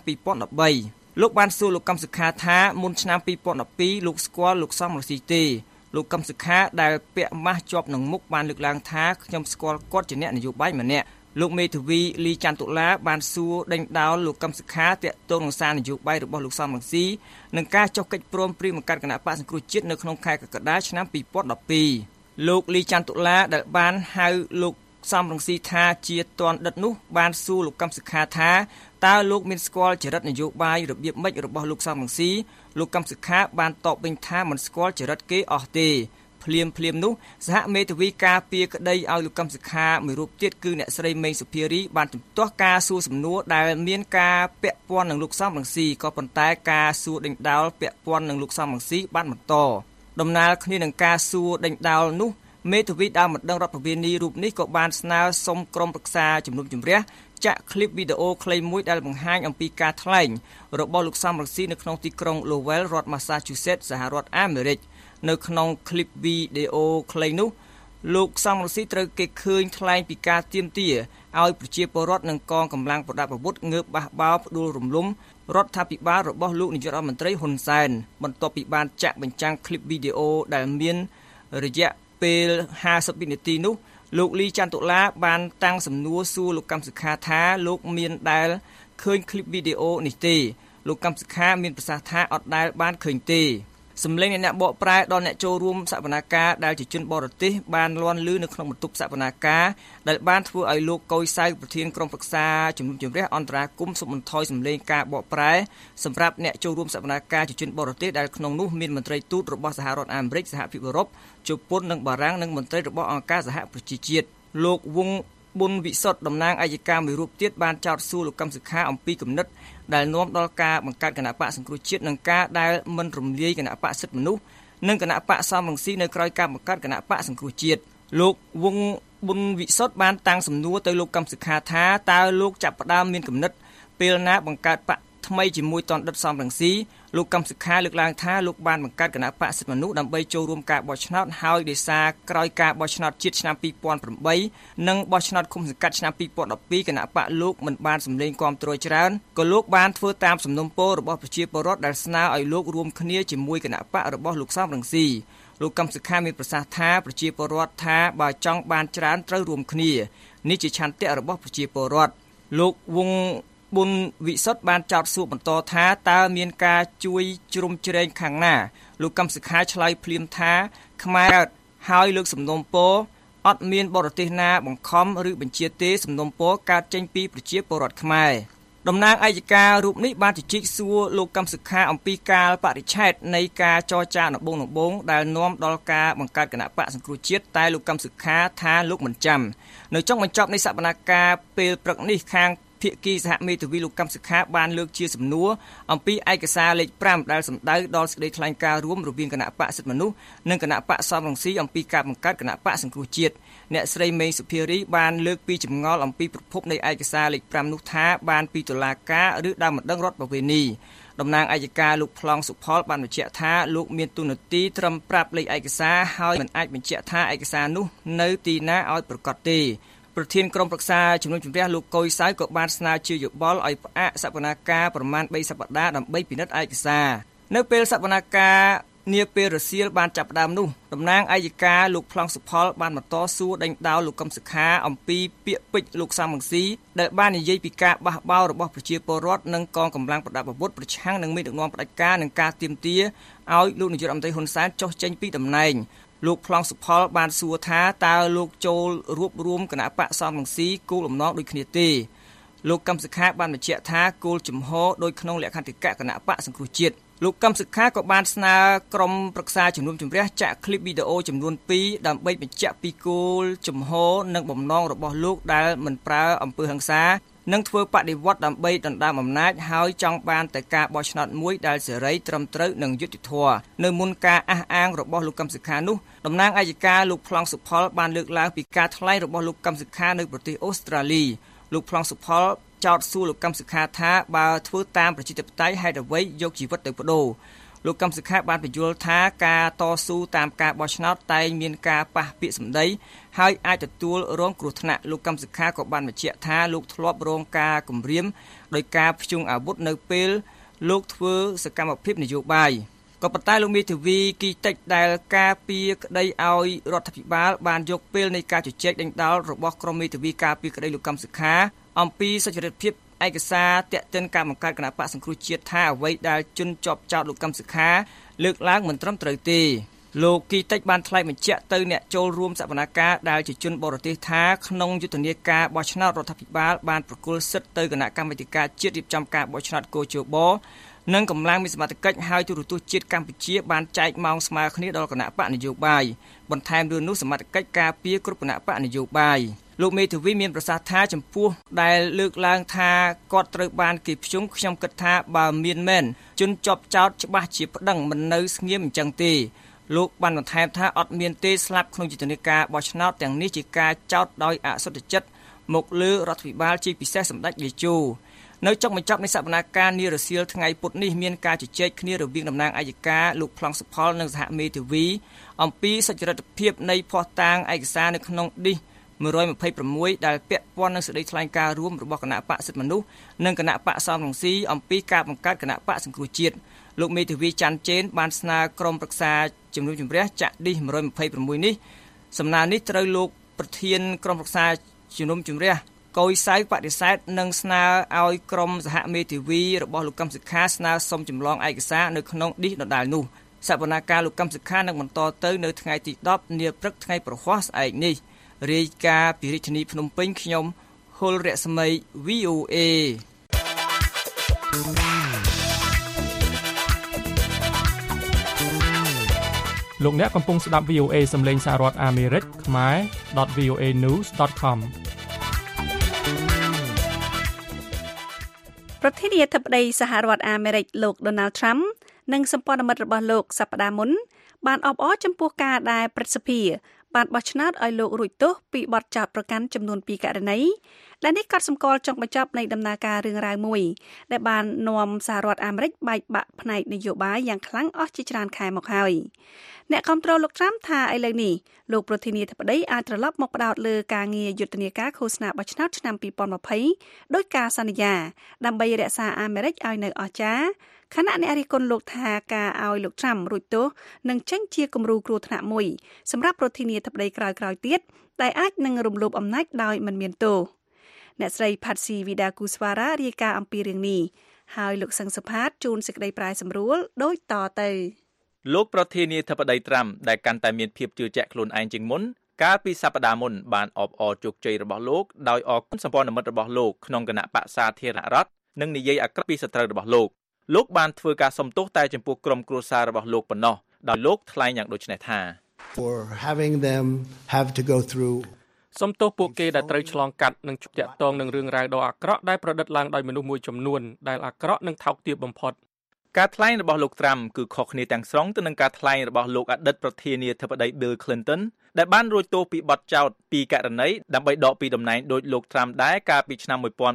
2013លោកបានសួរលោកកឹមសុខាថាមុនឆ្នាំ2012លោកស្គាល់លោកសំរងស៊ីទេលោកកឹមសុខាដែលពាក់ម៉ាស់ជាប់នឹងមុខបានលើកឡើងថាខ្ញុំស្គាល់គាត់ជាអ្នកនយោបាយម្នាក់លោកមេធាវីលីច័ន្ទតុលាបានសួរដេញដោលលោកកឹមសុខាទាក់ទងនឹងសារនយោបាយរបស់លោកសំរងស៊ីនិងការចុះកិច្ចព្រមព្រៀងបង្កើតគណៈបកសង្គ្រោះជាតិនៅក្នុងខែកក្កដាឆ្នាំ2012លោកលីច័ន្ទតុលាដែលបានហៅលោកសំរងស៊ីថាជាតនដិតនោះបានសួរលោកកឹមសុខាថាតើលោកមានស្គាល់ចរិតនយោបាយរបៀបម៉េចរបស់លោកសំរងស៊ីលោកកឹមសុខាបានតបវិញថាមិនស្គាល់ចរិតគេអស់ទេភ្លាមនោះសហមេធាវីការពារក្តីឲ្យលោកកឹមសុខាមួយរូបទៀតគឺអ្នកស្រីមេងសុភារីបានជំទាស់ការសួរសំណួរដែលមានការពាក់ព័ន្ធនឹងលោកសំរងស៊ីក៏ប៉ុន្តែការសួរដេញដោលពាក់ព័ន្ធនឹងលោកសំរងស៊ីបានបន្តដំណើរគ្នានឹងការសួរដេញដោលនោះមេធាវីដើមបណ្ដឹងរដ្ឋប្រវេណីរូបនេះក៏បានស្នើសុំក្រុមប្រឹក្សាជំនុំជម្រះចាក់ឃ្លីបវីដេអូខ្លីមួយដែលបង្ហាញអំពីការថ្លែងរបស់លោកសំរងស៊ីនៅក្នុងទីក្រុង Lowell រដ្ឋ Massachusetts សហរដ្ឋអាមេរិកនៅក្នុងឃ្លីបវីដេអូខ្លីនោះលោកសំរងស៊ីត្រូវគេឃើញថ្លែងពីការទាមទារឲ្យប្រជាពលរដ្ឋនិងកងកម្លាំងប្រដាប់អាវុធងើបបះបោរផ្ដួលរំលំរដ្ឋាភិបាលរបស់លោកនាយករដ្ឋមន្ត្រីហ៊ុនសែនបន្ទាប់ពីបានចាក់បញ្ចាំងឃ្លីបវីដេអូដែលមានរយៈពេល50វិនាទីនោះលោកលីច័ន្ទតុលាបានតាំងសំណួរសួរលោកកឹមសុខាថាលោកមានដែលឃើញឃ្លីបវីដេអូនេះទេលោកកឹមសុខាមានប្រសាសន៍ថាអត់ដែលបានឃើញទេសម្លេងអ្នកបកប្រែដល់អ្នកចូលរួមសវនាការដែលជាជនបរទេសបានលាន់ឮនៅក្នុងបន្ទប់សវនាការដែលបានធ្វើឲ្យលោកកុយសៅប្រធានក្រុមប្រឹក្សាជំនុំជម្រះអន្តរាគមន៍សុំបន្ថយសម្លេងការបកប្រែសម្រាប់អ្នកចូលរួមសវនាការជាជនបរទេសដែលក្នុងនោះមានមន្ត្រីទូតរបស់សហរដ្ឋអាមេរិកសហភាពអឺរ៉ុបជប៉ុននិងបារាំងនិងមន្ត្រីរបស់អង្គការសហប្រជាជាតិលោកវងប៊ុនវិសុទ្ធតំណាងអัยការមួយរូបទៀតបានចោទសួរលោកកឹមសុខាអំពីគំនិតដែលនាំដល់ការបង្កើតគណៈបកសង្គ្រោះជាតិនិងការដែលមិនរំលាយគណៈបកសិទ្ធិមនុស្សនិងគណៈបកសំរងស៊ីនៅក្រៅការបង្កើតគណៈបកសង្គ្រោះជាតិលោកវងប៊ុនវិសុទ្ធបានតាំងសំណួរទៅលោកកឹមសុខាថាតើលោកចាប់ផ្ដើមមានគំនិតពេលណាបង្កើតបកថ្មីជាមួយតនដិតសំរងស៊ីលោកកឹមសុខាលើកឡើងថាលោកបានបង្កើតគណៈបកសិទ្ធិមនុស្សដើម្បីចូលរួមការបោះឆ្នោតហើយដោយសារក្រោយការបោះឆ្នោតជាតិឆ្នាំ2008និងបោះឆ្នោតឃុំសង្កាត់ឆ្នាំ2012គណៈបកលោកមិនបានសម្លេងគាំទ្រច្រើនក៏លោកបានធ្វើតាមសំណុំពររបស់ប្រជាពលរដ្ឋដែលស្នើឲ្យលោករួមគ្នាជាមួយគណៈបករបស់លោកសំរងស៊ីលោកកឹមសុខាមានប្រសាសន៍ថាប្រជាពលរដ្ឋថាបើចង់បានច្រើនត្រូវរួមគ្នានេះជាឆន្ទៈរបស់ប្រជាពលរដ្ឋលោកវងប៊ុនវិសុទ្ធបានចោទសួរបន្តថាតើមានការជួយជ្រោមជ្រែងខាងណាលោកកឹមសុខាឆ្លើយភ្លាមថាខ្មែរហើយលើកសំណុំពរអត់មានបរទេសណាបង្ខំឬបញ្ជាទេសំណុំពរកើតចេញពីប្រជាពលរដ្ឋខ្មែរតំណាងអัยការរូបនេះបានជជែកសួរលោកកឹមសុខាអំពីកាលបរិច្ឆេទនៃការចរចាដំបូងដែលនាំដល់ការបង្កើតគណៈបកសង្គ្រោះជាតិតែលោកកឹមសុខាថាលោកមិនចាំនៅចុងបញ្ចប់នៃសកម្មភាពពេលព្រឹកនេះខាងភាគីសហមេធាវីលោកកឹមសុខាបានលើកជាសំណួរអំពីឯកសារលេខ5ដែលសម្ដៅដល់សេចក្តីថ្លែងការណ៍រួមរវាងគណៈបកសិទ្ធិមនុស្សនិងគណៈបកសំរងស៊ីអំពីការបង្កើតគណៈបកសង្គ្រោះជាតិអ្នកស្រីមេងសុភារីបានលើកពីចម្ងល់អំពីប្រភពនៃឯកសារលេខ5នោះថាបានពីតុលាការឬដើមបណ្ដឹងរដ្ឋបវេនីតំណាងអัยការលោកប្លង់សុផលបានបញ្ជាក់ថាលោកមានទូនាទីត្រឹមប្រាប់លេខឯកសារហើយមិនអាចបញ្ជាក់ថាឯកសារនោះនៅទីណាឲ្យប្រកាសទេប្រធានក្រុមប្រឹក្សាជំនុំជម្រះលោកកុយសៅក៏បានស្នើជាយោបល់ឲ្យផ្អាកសកម្មភាពប្រមាណ3សប្តាហ៍ដើម្បីពិនិត្យឯកសារនៅពេលសកម្មភាពនាពេលរសៀលបានចាប់ផ្ដើមនោះតំណាងអัยការលោកប្លង់សុផលបានបន្តសួរដេញដោលលោកកឹមសុខាអំពីពាក្យពេចន៍លោកសំរងស៊ីដែលបាននិយាយពីការបះបោររបស់ប្រជាពលរដ្ឋនិងកងកម្លាំងប្រដាប់អាវុធប្រឆាំងនឹងមេដឹកនាំផ្ដាច់ការនិងការទាមទារឲ្យលោកនាយករដ្ឋមន្ត្រីហ៊ុនសែនចុះចេញពីតំណែងលោកប្លង់សុផលបានសួរថាតើលោកចូលរួបរวมគណៈបកសំរងស៊ីគោលបំណងដូចគ្នាទេលោកកឹមសុខាបានបញ្ជាក់ថាគោលជំហរដោយក្នុងលក្ខន្តិកៈគណៈបកសង្គ្រោះជាតិលោកកឹមសុខាក៏បានស្នើក្រុមប្រឹក្សាជំនុំជម្រះចាក់ឃ្លីបវីដេអូចំនួន2ដើម្បីបញ្ជាក់ពីគោលជំហរនិងបំណងរបស់លោកដែលមិនប្រើអំពើហិង្សានិងធ្វើបដិវត្តដើម្បីដណ្ដើមអំណាចហើយចង់បានតែការបោះឆ្នោតមួយដែលសេរីត្រឹមត្រូវនិងយុត្តិធម៌នៅមុនការអះអាងរបស់លោកកឹមសុខានោះតំណាងអัยការលោកប្លង់សុផលបានលើកឡើងពីការថ្លែងរបស់លោកកឹមសុខានៅប្រទេសអូស្ត្រាលីលោកប្លង់សុផលចោទសួរលោកកឹមសុខាថាបើធ្វើតាមប្រជាធិបតេយ្យហេតុអ្វីយកជីវិតទៅប្តូរលោកកឹមសុខាបានបញ្យល់ថាការតស៊ូតាមការបោះឆ្នោតតែងមានការប៉ះពាក្យសម្ដីហើយអាចទទួលរងគ្រោះថ្នាក់លោកកឹមសុខាក៏បានបញ្ជាក់ថាលោកធ្លាប់រងការគំរាមដោយការព្យួងអាវុធនៅពេលលោកធ្វើសកម្មភាពនយោបាយក៏ប៉ុន្តែលោកមេធាវីគីតិចដែលការពារក្តីឲ្យរដ្ឋាភិបាលបានយកពេលនៃការជជែកដេញដោលរបស់ក្រុមមេធាវីការពារក្តីលោកកឹមសុខាអំពីសុចរិតភាពឯកសារតាក់ទិនការបង្កើតគណៈបកសង្គ្រោះជាតិថាអ្វីដែលជន់ជាប់ចោទលោកកឹមសុខាលើកឡើងមិនត្រឹមត្រូវទេលោកគីតិចបានថ្លែងបញ្ជាក់ទៅអ្នកចូលរួមសកម្មភាពដែលជាជនបរទេសថាក្នុងយុទ្ធនាការបោះឆ្នោតរដ្ឋាភិបាលបានប្រគល់សិទ្ធិទៅគណៈកម្មាធិការជាតិរៀបចំការបោះឆ្នោតកោជបនិងកម្លាំងមានសមត្ថកិច្ចហើយទូរទស្សន៍ជាតិកម្ពុជាបានចែកម៉ោងស្មើគ្នាដល់គណៈបកនយោបាយបន្ថែមលើនោះសមត្ថកិច្ចការពារគ្រប់គណៈបកនយោបាយលោកមេធាវីមានប្រសាសន៍ថាចំពោះដែលលើកឡើងថាគាត់ត្រូវបានគេព្យួងខ្ញុំគិតថាបើមានមែនជនជាប់ចោទច្បាស់ជាប្តឹងមិននៅស្ងៀមអញ្ចឹងទេលោកបានបន្ថែមថាអត់មានទេស្លាប់ក្នុងយុទ្ធនាការបោះឆ្នោតទាំងនេះជាការចោទដោយអសុទ្ធចិត្តមកលើរដ្ឋាភិបាលជាពិសេសសម្ដេចតេជោនៅចុងបញ្ចប់នៃសកម្មភាពនារសៀលថ្ងៃពុធនេះមានការជជែកគ្នារវាងតំណាងអัยការលោកប្លង់សុផលនិងសហមេធាវីអំពីសុចរិតភាពនៃភស្តុតាងឯកសារនៅក្នុងឌីស126ដែលពាក់ព័ន្ធនឹងសេចក្តីថ្លែងការណ៍រួមរបស់គណៈបកសិទ្ធិមនុស្សនិងគណៈបកសំរងស៊ីអំពីការបង្កើតគណៈបកសង្គ្រោះជាតិលោកមេធាវីច័ន្ទជេនបានស្នើក្រុមប្រឹក្សាជំនុំជម្រះចាក់ឌីស126នេះសំណើនេះត្រូវលោកប្រធានក្រុមប្រឹក្សាជំនុំជម្រះកុយសៅបដិសេធនិងស្នើឲ្យក្រុមសហមេធាវីរបស់លោកកឹមសុខាស្នើសុំចម្លងឯកសារនៅក្នុងឌីសដដែលនោះសកម្មភាពលោកកឹមសុខានឹងបន្តទៅនៅថ្ងៃទី10នាព្រឹកថ្ងៃប្រហ័សស្អែកនេះរាយការណ៍ពីរាជធានីភ្នំពេញខ្ញុំហុលរស្មី VOA លោកអ្នកកំពុងស្ដាប់ VOA សំឡេងសហរដ្ឋអាមេរិកខ្មែរ .voanews.com ប្រធានាធិបតីសហរដ្ឋអាមេរិកលោក Donald Trump និងសម្ព័ន្ធមិត្តរបស់លោកសប្តាហ៍មុនបានអបអរចំពោះការដែលព្រឹទ្ធសភាបានបោះឆ្នោតឲ្យលោករួចទោសពីបទចោទប្រកាន់ចំនួន2ករណីដែលនេះក៏សម្គាល់ចុងបញ្ចប់នៃដំណើរការរឿងរ៉ាវមួយដែលបាននាំសហរដ្ឋអាមេរិកបែកបាក់ផ្នែកនយោបាយយ៉ាងខ្លាំងអស់ជាច្រើនខែមកហើយអ្នកគ្រប់គ្រងលោក Trump ថាឥឡូវនេះលោកប្រធានាធិបតីអាចត្រឡប់មកផ្ដោតលើការងារយុទ្ធនាការឃោសនាបោះឆ្នោតឆ្នាំ2020ដោយការសន្យាដើម្បីរក្សាអាមេរិកឲ្យនៅអស្ចារ្យខណៈអ្នករិះគន់លោកថាការឲ្យលោក Trump រួចទោសនឹងចេញជាគំរូគ្រោះថ្នាក់មួយសម្រាប់ប្រធានាធិបតីក្រោយៗទៀតដែលអាចនឹងរំលោភអំណាចដោយមិនមានទោសអ្នកស្រីផាត់ស៊ីវីដាគូស្វារ៉ារាយការណ៍អំពីរឿងនេះហើយលោកសឹងសុផាតជួនសេចក្តីប្រាយសម្រួលដូចតទៅលោកប្រធានាធិបតីត្រាំដែលកាន់តែមានភាពជឿជាក់ខ្លួនឯងជាងមុនកាលពីសប្តាហ៍មុនបានអបអរជោគជ័យរបស់លោកដោយអរគុណសម្ព័ន្ធមិត្តរបស់លោកក្នុងគណៈបក្សសាធារណរដ្ឋនិងនិយាយអាក្រក់ពីសត្រូវរបស់លោកបានធ្វើការសុំទោសតែចំពោះក្រុមគ្រួសាររបស់លោកប៉ុណ្ណោះដោយលោកថ្លែងយ៉ាងដូចនេះថា for having them have to go through សុំទោសពួកគេដែលត្រូវឆ្លងកាត់និងជួបតាក់ទងនឹងរឿងរ៉ាវដ៏អាក្រក់ដែលប្រឌិតឡើងដោយមនុស្សមួយចំនួនដែលអាក្រក់និងថោកទាបបំផុតការថ្លែងរបស់លោកត្រាំគឺខុសគ្នាទាំងស្រុងទៅនឹងការថ្លែងរបស់លោកអតីតប្រធានាធិបតី Bill Clinton ដែលបានរួចទោសពីបទចោទពីករណីដើម្បីដកពីតំណែងដោយលោកត្រាំដែរកាលពីឆ្នាំ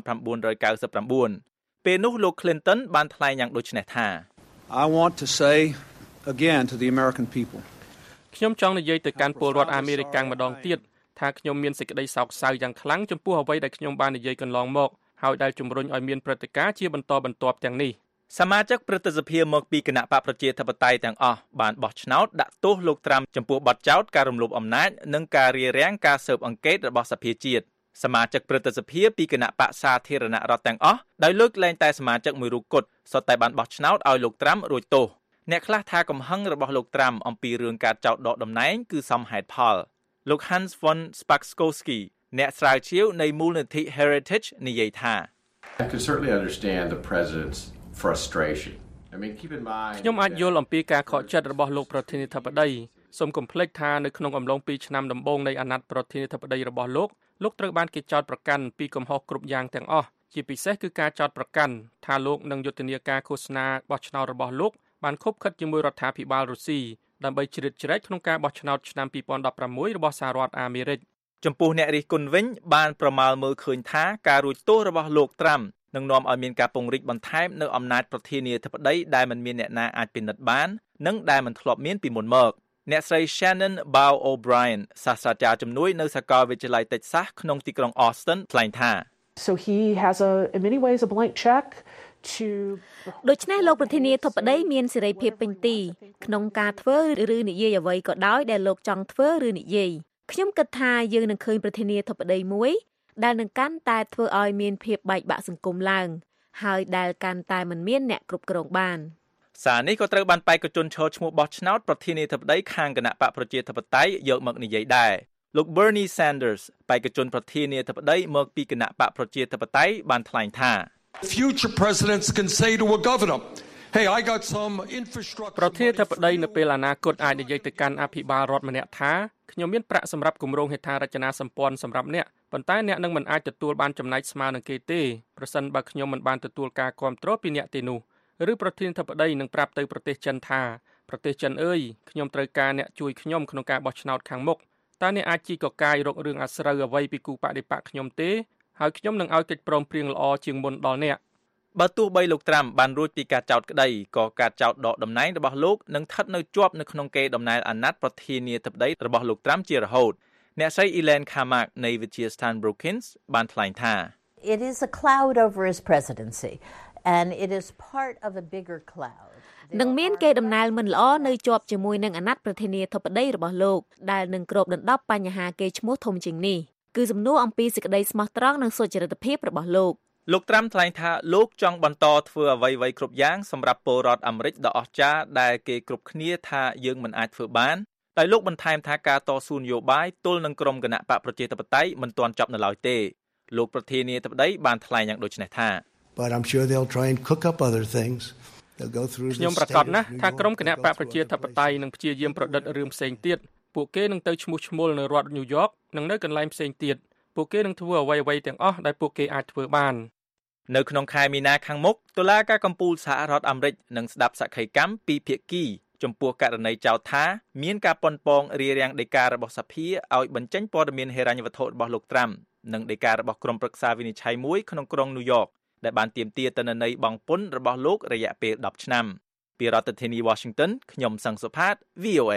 1999ពេលនោះលោក Clinton បានថ្លែងយ៉ាងដូចនេះថា I want to say again to the American people ខ្ញុំចង់និយាយទៅកាន់ពលរដ្ឋអាមេរិកម្ដងទៀតថាខ្ញុំមានសេចក្តីសោកសៅយ៉ាងខ្លាំងចំពោះអ្វីដែលខ្ញុំបាននិយាយកន្លងមកហើយដែលជំរុញឲ្យមានព្រឹត្តិការណ៍ជាបន្តបន្ទាប់ទាំងនេះសមាជិកព្រឹទ្ធសភាមកពីគណៈបកប្រជាធិបតេយ្យទាំងអស់បានបោះឆ្នោតដាក់ទោសលោកត្រាំចំពោះបទចោទការរំលោភអំណាចនិងការរារាំងការស៊ើបអង្កេតរបស់សភាជាតិសមាជិកព្រឹទ្ធសភាពីគណៈបកសាធារណរដ្ឋទាំងអស់ដោយលើកលែងតែសមាជិកមួយរូបគត់សុទ្ធតែបានបោះឆ្នោតឲ្យលោកត្រាំរួចទោសអ្នកខ្លះថាកំហឹងរបស់លោកត្រាំអំពីរឿងការចោទដកតំណែងគឺសមហេតុផលលោក Hans von Spassky អ្នកស្រាវជ្រាវនៃមូលនិធិ Heritage និយាយថា I can certainly understand the president's frustration. I mean keep in mind ខ្ញុំអាចយល់អំពីការខកចិត្តរបស់លោកប្រធានាធិបតីសូមកុំភ្លេចថានៅក្នុងអំឡុង2ឆ្នាំដំបូងនៃអាណត្តិប្រធានាធិបតីរបស់លោកត្រូវបានគេចោទប្រកាន់ពីកំហុសគ្រប់យ៉ាងទាំងអស់ជាពិសេសគឺការចោទប្រកាន់ថាលោកនឹងយុទ្ធនាការឃោសនាបោះឆ្នោតរបស់លោកបានខົບខិតជាមួយរដ្ឋាភិបាលរុស្ស៊ីដើម្បីជ្រៀតជ្រែកក្នុងការបោះឆ្នោតឆ្នាំ2016របស់សហរដ្ឋអាមេរិកចំពោះអ្នករិះគន់វិញបានប្រមាលមើលឃើញថាការរួចទោសរបស់លោកត្រាំនឹងនាំឲ្យមានការពង្រីកបន្ថែមនៅអំណាចប្រធានាធិបតីដែលមិនមានអ្នកណាអាចពិនិត្យបាននិងដែលមិនធ្លាប់មានពីមុនមកអ្នកស្រី Shannon Bow O'Brien សាស្ត្រាចារ្យជំនួយនៅសាកលវិទ្យាល័យ Texas ក្នុងទីក្រុង Austin ថ្លែងថា So he has in many ways a blank check to ដូច្នេះលោកប្រធានាធិបតីមានសេរីភាពពេញទីក្នុងការធ្វើឬនិយាយអ្វីក៏ដោយដែលលោកចង់ធ្វើឬនិយាយខ្ញុំគិតថាយើងនឹងឃើញប្រធានាធិបតីមួយដែលនឹងកាន់តែធ្វើឲ្យមានភាពបែកបាក់សង្គមឡើងហើយដែលកាន់តែមិនមានអ្នកគ្រប់គ្រងបានសារនេះក៏ត្រូវបានបេក្ខជនឈរឈ្មោះបោះឆ្នោតប្រធានាធិបតីខាងគណៈបកប្រជាធិបតេយ្យយកមកនិយាយដែរលោក Bernie Sanders បេក្ខជនប្រធានាធិបតីមកពីគណៈបកប្រជាធិបតេយ្យបានថ្លែងថា Future presidents can say to a governor, "Hey, I got some infrastructure." ប្រធានាធិបតីនៅពេលអនាគតអាចនិយាយទៅកាន់អភិបាលរដ្ឋម្នាក់ថាខ្ញុំមានប្រាក់សម្រាប់គម្រោងហេដ្ឋារចនាសម្ព័ន្ធសម្រាប់អ្នកប៉ុន្តែអ្នកនឹងមិនអាចទទួលបានចំណែកស្មើនឹងគេទេប្រសិនបើខ្ញុំមិនបានទទួលការគាំទ្រពីអ្នកទេនោះឬប្រធានាធិបតីនឹងប្រាប់ទៅប្រទេសចិនថាប្រទេសចិនអើយខ្ញុំត្រូវការអ្នកជួយខ្ញុំក្នុងការបោះឆ្នោតខាងមុខតើអ្នកអាចជីកកាយរករឿងអាស្រូវអ្វីពីគូបដិបកខ្ញុំទេហើយខ្ញុំនឹងឲ្យកិច្ចព្រមព្រៀងល្អជាងមុនដល់អ្នកបើទោះបីលោកត្រាំបានរួចពីការចោទក្តីក៏ការចោទដកតំណែងរបស់លោកនឹងស្ថិតនៅជាប់នៅក្នុងកេរដំណែលអាណត្តិប្រធានាធិបតីរបស់លោកត្រាំជារហូតអ្នកស្រី Elaine Kamak នៃវិទ្យាស្ថាន Brookings បានថ្លែងថា It is a cloud over his presidency and it is part of a bigger cloud នឹងមានកេរដំណែលមិនល្អនៅជាប់ជាមួយនឹងអាណត្តិប្រធានាធិបតីរបស់លោកដែលនឹងគ្របដណ្ដប់បញ្ហាកេរឈ្មោះធំជាងនេះគឺសំណួរអំពីសេចក្តីស្មោះត្រង់និងសុចរិតភាពរបស់លោកត្រាំថ្លែងថាលោកចង់បន្តធ្វើអ្វីៗគ្រប់យ៉ាងសម្រាប់ពលរដ្ឋអាមេរិកដ៏អស្ចារ្យដែលគេគ្រប់គ្នាថាយើងមិនអាចធ្វើបានតែលោកបន្ថែមថាការតស៊ូនយោបាយទល់នឹងក្រុមគណៈបកប្រជាធិបតេយ្យមិនទាន់ចប់នៅឡើយទេលោកប្រធានាធិបតីបានថ្លែងយ៉ាងដូចនេះថា But I'm sure they'll try and cook up other things. They'll go through ខ្ញុំប្រកាសណាស់ថាក្រុមគណៈបកប្រជាធិបតេយ្យនឹងព្យាយាមប្រឌិតរឿងផ្សេងទៀតពួកគេនឹងទៅឈ្មោះឈ្មោលនៅរដ្ឋ New York និងនៅកន្លែងផ្សេងទៀតពួកគេនឹងធ្វើអ្វីៗទាំងអស់ដែលពួកគេអាចធ្វើបាននៅក្នុងខែមីនាខាងមុខតុលាការកំពូលសហរដ្ឋអាមេរិកនឹងស្ដាប់សក្ខីកម្មពីភាគីចំពោះករណីចោទថាមានការប៉ុនប៉ងរារាំងដីការបស់សភាឲ្យបញ្ចេញព័ត៌មានហិរញ្ញវត្ថុរបស់លោកត្រាំនិងដីការបស់ក្រុមប្រឹក្សាវិនិច្ឆ័យមួយក្នុងក្រុង New York ដែលបានទាមទារទិន្នន័យបង់ពន្ធរបស់លោករយៈពេល10ឆ្នាំពីរដ្ឋធានី Washington ខ្ញុំសង្សុផាត VOA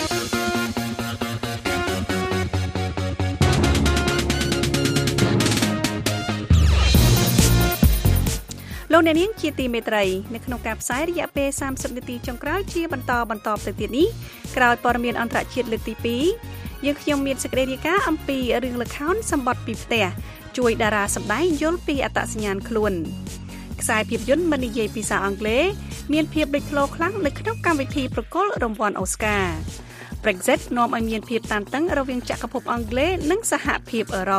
លោកអ្នកនាងជាទីមេត្រីនៅក្នុងការផ្សាយរយៈពេល30នាទីចុងក្រោយជាបន្តទៅទៀតនេះក្រោយព័ត៌មានអន្តរជាតិលើកទី2 យើងខ្ញុំមានសេចក្តីរាយការណ៍អំពីរឿងល្ខោនសម្បត្តិពីផ្ទះជួយតារាសម្ដែងយល់ពីអត្តសញ្ញាណខ្លួនខ្សែភាពយន្តមិននិយាយភាសាអង់គ្លេសមានភាពលេចធ្លោខ្លាំងនៅក្នុងកម្មវិធីប្រគល់រង្វាន់អូស្ការ Brexit នាំឲ្យមានភាពតានតឹងរវាងចក្រភពអង់គ្លេសនិងសហភាពអឺរ៉ុប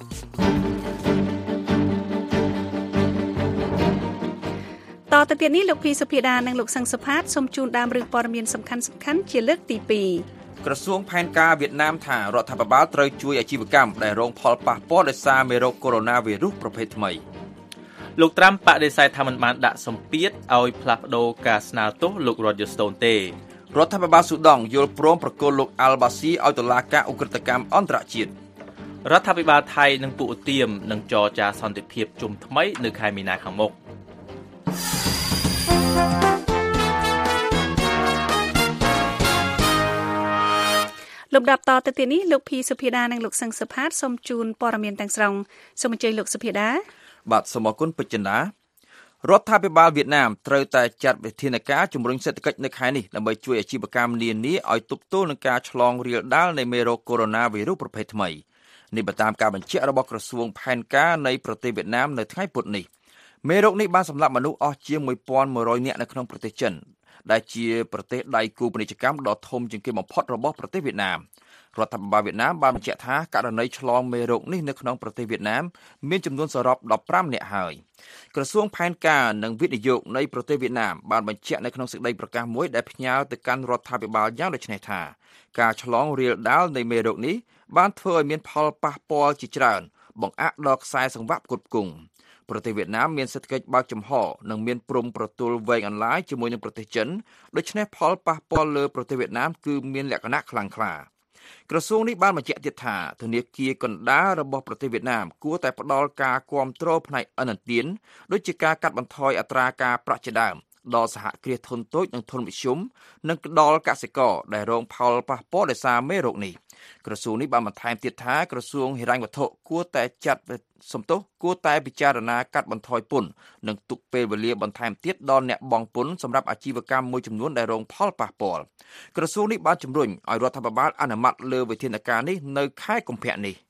តទៅទៀតនេះលោកភីសុភាដានិងលោកសង្ឃសុផាតសូមជូនដើមរឿងព័ត៌មានសំខាន់ៗជាលើកទី2 ក្រសួងផែនការវៀតណាមថារដ្ឋាភិបាលត្រូវជួយអាជីវកម្មដែលរងផលប៉ះពាល់ដោយសារមេរោគកូវីដ -19 ប្រភេទថ្មីលោកត្រាំបដិសេធថាមិនបានដាក់សម្ពាធឲ្យផ្លាស់ប្តូរការស្នើទោសលោក Roger Stone ទេរដ្ឋាភិបាលស៊ូដង់យល់ព្រមប្រគល់លោក Al-Bashir ឲ្យតុលាការឧក្រិដ្ឋកម្មអន្តរជាតិរដ្ឋាភិបាលថៃនិងពួកឧទាមនឹងចរចាសន្តិភាពជុំថ្មីនៅខែមីនាខាងមុខលំដាប់តទៅទៀតនេះលោកភីសុភាដានិងលោកសង្ឃសុផាតសូមជូនព័ត៌មានទាំងស្រុងសូមអញ្ជើញលោកសុភាដាបាទសូមអរគុណពេជ្រចិន្តារដ្ឋាភិបាលវៀតណាមត្រូវតែចាត់វិធានការជំរុញសេដ្ឋកិច្ចនៅខែនេះដើម្បីជួយអាជីវកម្មនានាឲ្យទប់ទល់នឹងការឆ្លងរាលដាលនៃមេរោគកូវីដ -19 ប្រភេទថ្មីនេះបើតាមការបញ្ជាក់របស់ក្រសួងផែនការនៃប្រទេសវៀតណាមនៅថ្ងៃពុធនេះមេរោគនេះបានសម្លាប់មនុស្សអស់ជាង 1,100 នាក់នៅក្នុងប្រទេសចិនដែលជាប្រទេសដៃគូពាណិជ្ជកម្មដ៏ធំជាងគេបំផុតរបស់ប្រទេសវៀតណាមរដ្ឋាភិបាលវៀតណាមបានបញ្ជាក់ថាករណីឆ្លងមេរោគនេះនៅក្នុងប្រទេសវៀតណាមមានចំនួនសរុប15នាក់ហើយក្រសួងផែនការនិងវិនិយោគនៃប្រទេសវៀតណាមបានបញ្ជាក់នៅក្នុងសេចក្តីប្រកាសមួយដែលផ្ញើទៅកាន់រដ្ឋាភិបាលយ៉ាងដូចនេះថាការឆ្លងរាលដាលនៃមេរោគនេះបានធ្វើឲ្យមានផលប៉ះពាល់ជាច្រើនបង្អាក់ដល់ខ្សែសង្វាក់ផ្គត់ផ្គង់ប្រទេសវៀតណាមមានសេដ្ឋកិច្ចបើកចំហនិងមានព្រំប្រទល់វែងអន្លាយជាមួយនឹងប្រទេសចិនដូច្នេះផលប៉ះពាល់លើប្រទេសវៀតណាមគឺមានលក្ខណៈខ្លាំងក្លាក្រសួងនេះបានបញ្ជាក់ទៀតថាធនាគារកណ្ដាលរបស់ប្រទេសវៀតណាមគួរតែផ្ដល់ការគាំទ្រផ្នែកឥណទានដូចជាការកាត់បន្ថយអត្រាការប្រាក់ជាដើមដល់សហគ្រាសធុនតូចនិងធុនមធ្យមនិងដល់កសិករដែលរងផលប៉ះពាល់ដោយសារមេរោគនេះក្រសួងនេះបានបន្ថែមទៀតថាក្រសួងហិរញ្ញវត្ថុគួរតែពិចារណាកាត់បន្ថយពន្ធនិងទុកពេលវេលាបន្ថែមទៀតដល់អ្នកបង់ពន្ធសម្រាប់អាជីវកម្មមួយចំនួនដែលរងផលប៉ះពាល់ក្រសួងនេះបានជំរុញឲ្យរដ្ឋាភិបាលអនុម័តលើវិធានការនេះនៅខែកុម្ភៈនេះ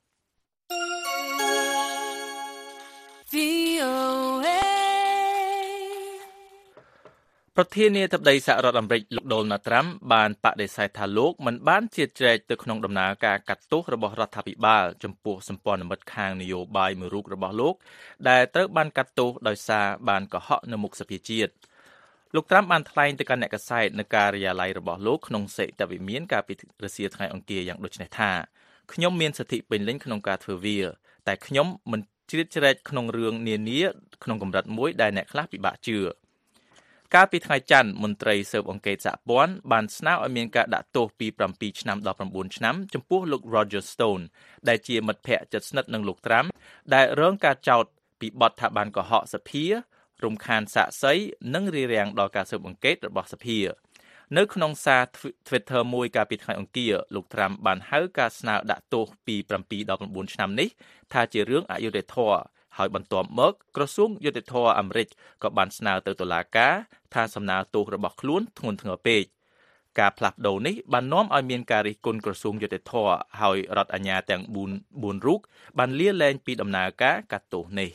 ប្រធានាធិបតីសហរដ្ឋអាមេរិកលោក Donald Trump បានបដិសេធថាលោកមិនបានជ្រៀតជ្រែកទៅក្នុងដំណើរការកាត់ទោសរបស់រដ្ឋាភិបាលចំពោះសម្ព័ន្ធមិត្តខាងនយោបាយមួយរូបរបស់លោកដែលត្រូវបានកាត់ទោសដោយសារបានកុហកនៅមុខសភាជាតិលោក Trump បានថ្លែងទៅកាន់អ្នកកាសែតនៅការិយាល័យរបស់លោកក្នុងសេតវិមានកាលពីរសៀលថ្ងៃអង្គារយ៉ាងដូចនេះថាខ្ញុំមានសិទ្ធិពេញលេញក្នុងការធ្វើវាតែខ្ញុំមិនជ្រៀតជ្រែកក្នុងរឿងនានាក្នុងកម្រិតមួយដែលអ្នកខ្លះពិបាកជឿកាលពីថ្ងៃច័ន្ទមន្ត្រីស៊ើបអង្កេតសហព័ន្ធបានស្នើឲ្យមានការដាក់ទោសពី7ឆ្នាំដល់9ឆ្នាំចំពោះលោក Roger Stone ដែលជាមិត្តភក្តិជិតស្និទ្ធនឹងលោក Trump ដែលរងការចោទពីបទថាបានកុហកសភារំខានសាក្សីនិងរារាំងដល់ការស៊ើបអង្កេតរបស់សភានៅក្នុងសារ Twitter មួយកាលពីថ្ងៃអង្គារលោក Trump បានហៅការស្នើដាក់ទោសពី7ដល់9ឆ្នាំនេះថាជារឿងអយុត្តិធម៌ហើយបន្ទាប់មកក្រសួងយុតិធធម៌អាមេរិកក៏បានស្នើទៅតុលាការថាសំណើទោសរបស់ខ្លួនធ្ងន់ធ្ងរពេកការផ្លាស់ប្ដូរនេះបាននាំឲ្យមានការរិះគន់ក្រសួងយុតិធធម៌ហើយរដ្ឋអាជ្ញាទាំង4រូបបានលាលែងពីដំណើរការកាត់ទោសនេះ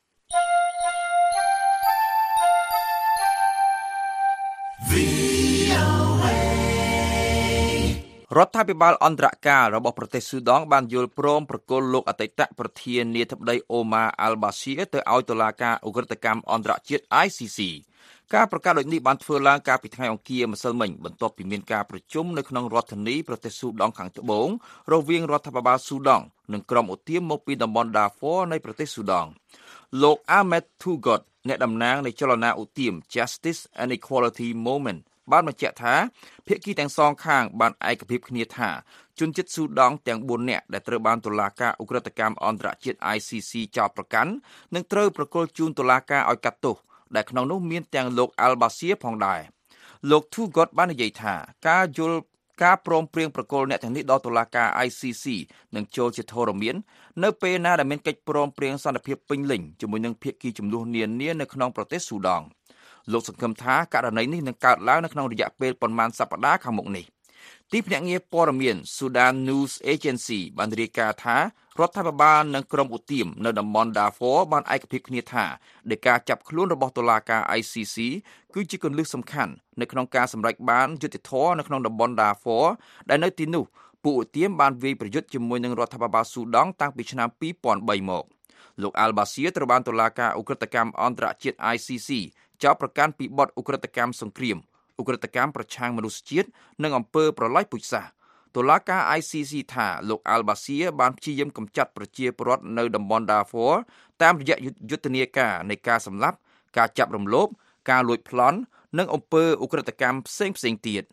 រដ្ឋាភិបាលអន្តរការរបស់ប្រទេសស៊ូដង់បានយល់ព្រមប្រគល់លោកអតីតប្រធានាធិបតីអូម៉ាអាល់បាស៊ីទៅឲ្យតុលាការឧក្រិដ្ឋកម្មអន្តរជាតិ ICC ការប្រកាសដូចនេះបានធ្វើឡើងកាលពីថ្ងៃអង្គារម្សិលមិញបន្ទាប់ពីមានការប្រជុំនៅក្នុងរដ្ឋធានីប្រទេសស៊ូដង់ខាងត្បូងរវាងរដ្ឋាភិបាលស៊ូដង់និងក្រុមឧទាមមកពីតំបន់ Darfur នៃប្រទេសស៊ូដង់លោក Ahmed Tougot អ្នកតំណាងនៃចលនាឧទាម Justice and Equality Movement បានបញ្ជាក់ថាភាគីទាំងសងខាងបានឯកភាពគ្នាថាជនជាតិស៊ូដង់ទាំង4នាក់ដែលត្រូវបានតុលាការឧក្រិដ្ឋកម្មអន្តរជាតិ ICC ចោទប្រកាន់នឹងត្រូវប្រគល់ជូនតុលាការឲ្យកាត់ទោសដែលក្នុងនោះមានទាំងលោក Al-Bashir ផងដែរលោក Tougot បាននិយាយថាការព្រមព្រៀងប្រគល់អ្នកទាំងនេះដល់តុលាការ ICC នឹងចូលជាធរមាននៅពេលណាដែលមានកិច្ចព្រមព្រៀងសន្តិភាពពេញលេញជាមួយនឹងភាគីចំនួននានានៅក្នុងប្រទេសស៊ូដង់លោកសង្ឃឹមថាករណីនេះនឹងកើតឡើងនៅក្នុងរយៈពេលប៉ុន្មានសប្តាហ៍ខាងមុខនេះទីភ្នាក់ងារព័ត៌មាន Sudan News Agency បានរាយការណ៍ថារដ្ឋាភិបាលនិងក្រុមឧទាមនៅតំបន់ Darfur បានឯកភាពគ្នាថាដែលការចាប់ខ្លួនរបស់តុលាការ ICC គឺជាគន្លឹះសំខាន់នៅក្នុងការសម្រេចបានយុត្តិធម៌នៅក្នុងតំបន់ Darfur ដែលនៅទីនោះពួកឧទាមបានវាយប្រយុទ្ធជាមួយនឹងរដ្ឋាភិបាលស៊ូដង់តាំងពីឆ្នាំ2003មកលោក Al-Bashir ត្រូវបានតុលាការឧក្រិដ្ឋកម្មអន្តរជាតិ ICC ចោទប្រកាន់ពីបទឧក្រិដ្ឋកម្មសង្គ្រាមឧក្រិដ្ឋកម្មប្រឆាំងមនុស្សជាតិនិងអំពើប្រល័យពូជសាសន៍តុលាការ ICC ថាលោក Al-Bashir បានព្យាយាមកម្ចាត់ប្រជាពលរដ្ឋនៅតំបន់ Darfur តាមរយៈយុទ្ធនាការនៃការសម្លាប់ការចាប់រំលោភការលួចប្លន់និងអំពើឧក្រិដ្ឋកម្មផ្សេងៗទៀត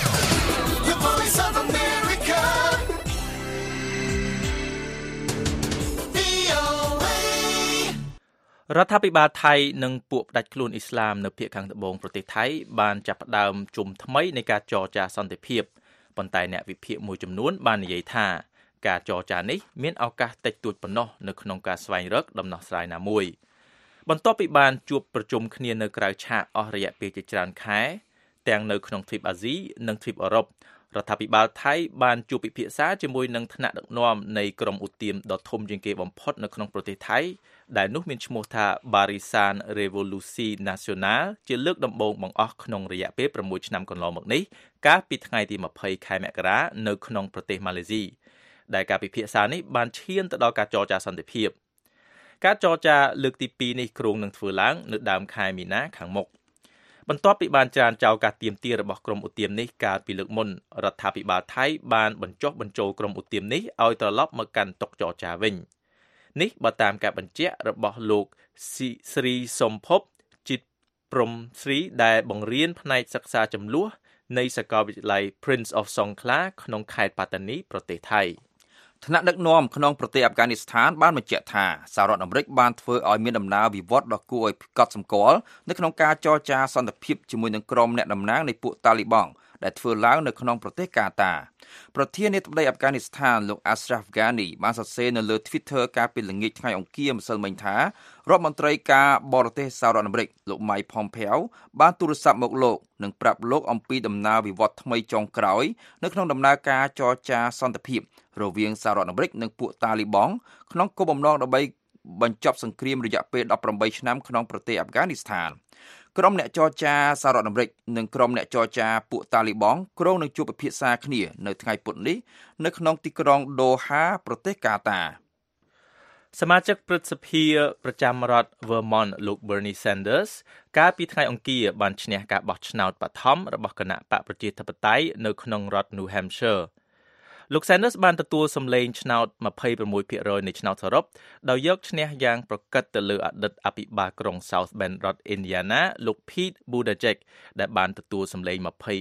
រដ្ឋាភិបាលថៃនិងពួកផ្ដាច់ខ្លួនអ៊ីស្លាមនៅភាគខាងត្បូងប្រទេសថៃបានចាប់ផ្ដើមជុំថ្មីនៃការចរចាសន្តិភាពប៉ុន្តែអ្នកវិភាគមួយចំនួនបាននិយាយថាការចរចានេះមានឱកាសតិចតួចប៉ុណ្ណោះនៅក្នុងការស្វែងរកដំណោះស្រាយណាមួយបន្ទាប់ពីបានជួបប្រជុំគ្នានៅក្រៅឆាកអស់រយៈពេលជាច្រើនខែទាំងនៅក្នុងទ្វីបអាស៊ីនិងទ្វីបអឺរ៉ុបរដ្ឋាភិបាលថៃបានជួបពិភាក្សាជាមួយនឹងថ្នាក់ដឹកនាំនៃក្រុមឧទាមដ៏ធំជាងគេបំផុតនៅក្នុងប្រទេសថៃដែលនោះមានឈ្មោះថា Barisan Revolusi Nasional ជាលើកដំបូងបង្អស់ក្នុងរយៈពេល6ឆ្នាំកន្លងមកនេះកាលពីថ្ងៃទី20ខែមករានៅក្នុងប្រទេសម៉ាឡេស៊ីដែលការពិភាក្សានេះបានឈានទៅដល់ការចរចាសន្តិភាពការចរចាលើកទី2នេះគ្រោងនឹងធ្វើឡើងនៅដើមខែមីនាខាងមុខបន្ទាប់ពីបានច្រានចោលការទាមទាររបស់ក្រុមឧទាមនេះកាលពីលើកមុនរដ្ឋាភិបាលថៃបានបញ្ចុះបញ្ចូលក្រុមឧទាមនេះឲ្យត្រឡប់មកកាន់តុចរចាវិញនេះបើតាមការបញ្ជាក់របស់លោកស្រីសំភពជីតព្រំស្រីដែលបង្រៀនផ្នែកសិក្សាចំនួននៃសាកលវិទ្យាល័យ Prince of Songkhla ក្នុងខេត្តប៉ាតានីប្រទេសថៃថ្នាក់ដឹកនាំក្នុងប្រទេសអាហ្វហ្គានីស្ថានបានបញ្ជាក់ថាសហរដ្ឋអាមេរិកបានធ្វើឲ្យមានដំណើរវិវត្តដ៏គួរឲ្យកត់សម្គាល់នៅក្នុងការចរចាសន្តិភាពជាមួយនឹងក្រុមអ្នកតំណាងនៃពួកតាលីបង់ដែលធ្វើឡើងនៅក្នុងប្រទេសកាតាប្រធានាធិបតីអាហ្វហ្គានីស្ថានលោក Ashraf Ghani បានសរសេរនៅលើ Twitter កាលពីល្ងាចថ្ងៃអង្គារម្សិលមិញថារដ្ឋមន្ត្រីការបរទេសសហរដ្ឋអាមេរិកលោក Mike Pompeo បានទូរស័ព្ទមកលោកនិងប្រាប់លោកអំពីដំណើរវិវត្តថ្មីចុងក្រោយនៅក្នុងដំណើរការចរចាសន្តិភាពរវាងសហរដ្ឋអាមេរិកនិងពួកតាលីបង់ក្នុងគោលបំណងដើម្បីបញ្ចប់សង្គ្រាមរយៈពេល18ឆ្នាំក្នុងប្រទេសអាហ្វហ្គានីស្ថានក្រុមអ្នកចរចាសហរដ្ឋអាមេរិកនិងក្រុមអ្នកចរចាពួកតាលីបង់គ្រោងនឹងជួបពិភាក្សាគ្នានៅថ្ងៃពុធនេះនៅក្នុងទីក្រុងដូហាប្រទេសកាតាសមាជិកព្រឹទ្ធសភាប្រចាំរដ្ឋ Vermont លោក Bernie Sanders កាលពីថ្ងៃអង្គារបានឈ្នះការបោះឆ្នោតបឋមរបស់គណៈបកប្រជាធិបតេយ្យនៅក្នុងរដ្ឋ New Hampshireលោក Sanders បានទទួលសម្លេងឆ្នោត 26% នៃឆ្នោតសរុបដោយយកឈ្នះយ៉ាងប្រកិតទៅលើអតីតអភិបាលក្រុង South Bend រដ្ឋ Indiana លោក Pete Buttigieg ដែលបានទទួលសម្លេង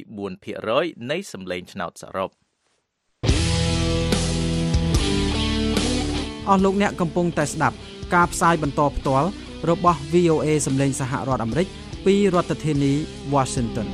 24% នៃសម្លេងឆ្នោតសរុបអស់លោកអ្នកកំពុងតែស្ដាប់ការផ្សាយបន្តផ្ទាល់របស់ VOA សម្លេងសហរដ្ឋអាមេរិកពីរដ្ឋធានី Washington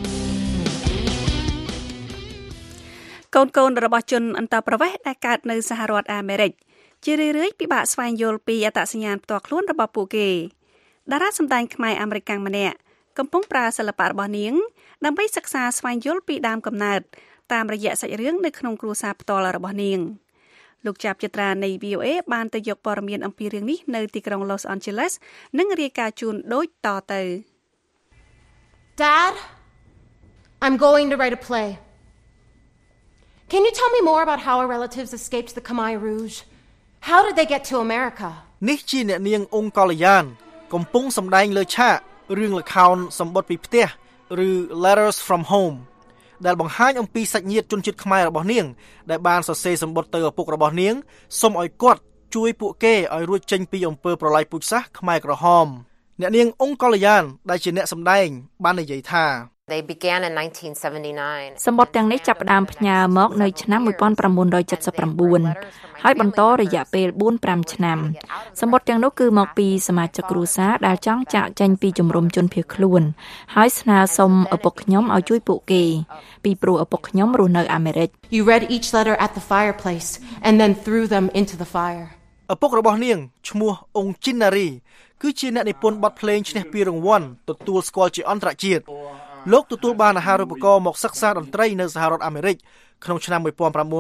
កូនរបស់ជនអន្តោប្រវេសន៍ដែលកើតនៅសហរដ្ឋអាមេរិកជារឿយៗពិបាកស្វែងយល់ពីអត្តសញ្ញាណផ្ទាល់ខ្លួនរបស់ពួកគេតារាសម្ដែងខ្មែរអាមេរិកម្នាក់កំពុងប្រើសិល្បៈរបស់នាងដើម្បីសិក្សាស្វែងយល់ពីដើមកំណើតតាមរយៈសាច់រឿងនៅក្នុងគ្រួសារផ្ទាល់របស់នាងលោកចាប់ចត្រានៃ VOA បានទៅយកព័ត៌មានអំពីរឿងនេះនៅទីក្រុង Los Angeles និងរាយការណ៍ជូនដូចតទៅ Dad, I'm going to write a play.Can you tell me more about how our relatives escaped the Khmer Rouge? How did they get to America? នេះជាអ្នកនាងអ៊ុងកល្យានកំពុងសម្ដែងលើឆាករឿងល្ខោនសម្បត្តិពីផ្ទះឬ Letters from Home ដែលបង្ហាញអំពីសាច់ញាតិជនជាតិខ្មែររបស់នាងដែលបានសរសេរសម្បត្តិទៅឪពុករបស់នាងសូមឲ្យគាត់ជួយពួកគេឲ្យរួចចេញពីអំពើប្រល័យពូជសាសន៍ខ្មែរក្រហមអ្នកនាងអ៊ុងកល្យានដែលជាអ្នកសម្ដែងបាននិយាយថា They began in 1979. សម្បត្តិទាំងនេះចាប់ផ្ដើមផ្ញើមកនៅឆ្នាំ1979ហើយបន្តរយៈពេល 4-5 ឆ្នាំសម្បត្តិទាំងនោះគឺមកពីសមាជិកគ្រួសារដែលចង់ចាកចេញពីជំរំជនភៀសខ្លួនហើយស្នើសុំឪពុកខ្ញុំឲ្យជួយពួកគេពីព្រោះឪពុកខ្ញុំរស់នៅអាមេរិក You read each letter at the fireplace and then threw them into the fire. ឪពុករបស់នាងឈ្មោះអ៊ុងជីនណារីគឺជាអ្នកនិពន្ធបទភ្លេងឈ្នះពានរង្វាន់ទទួលស្គាល់ជាអន្តរជាតិលោកទទួលបានអាហារូបករណ៍មកសិក្សាតន្ត្រីនៅសហរដ្ឋអាមេរិកក្នុងឆ្នាំ1964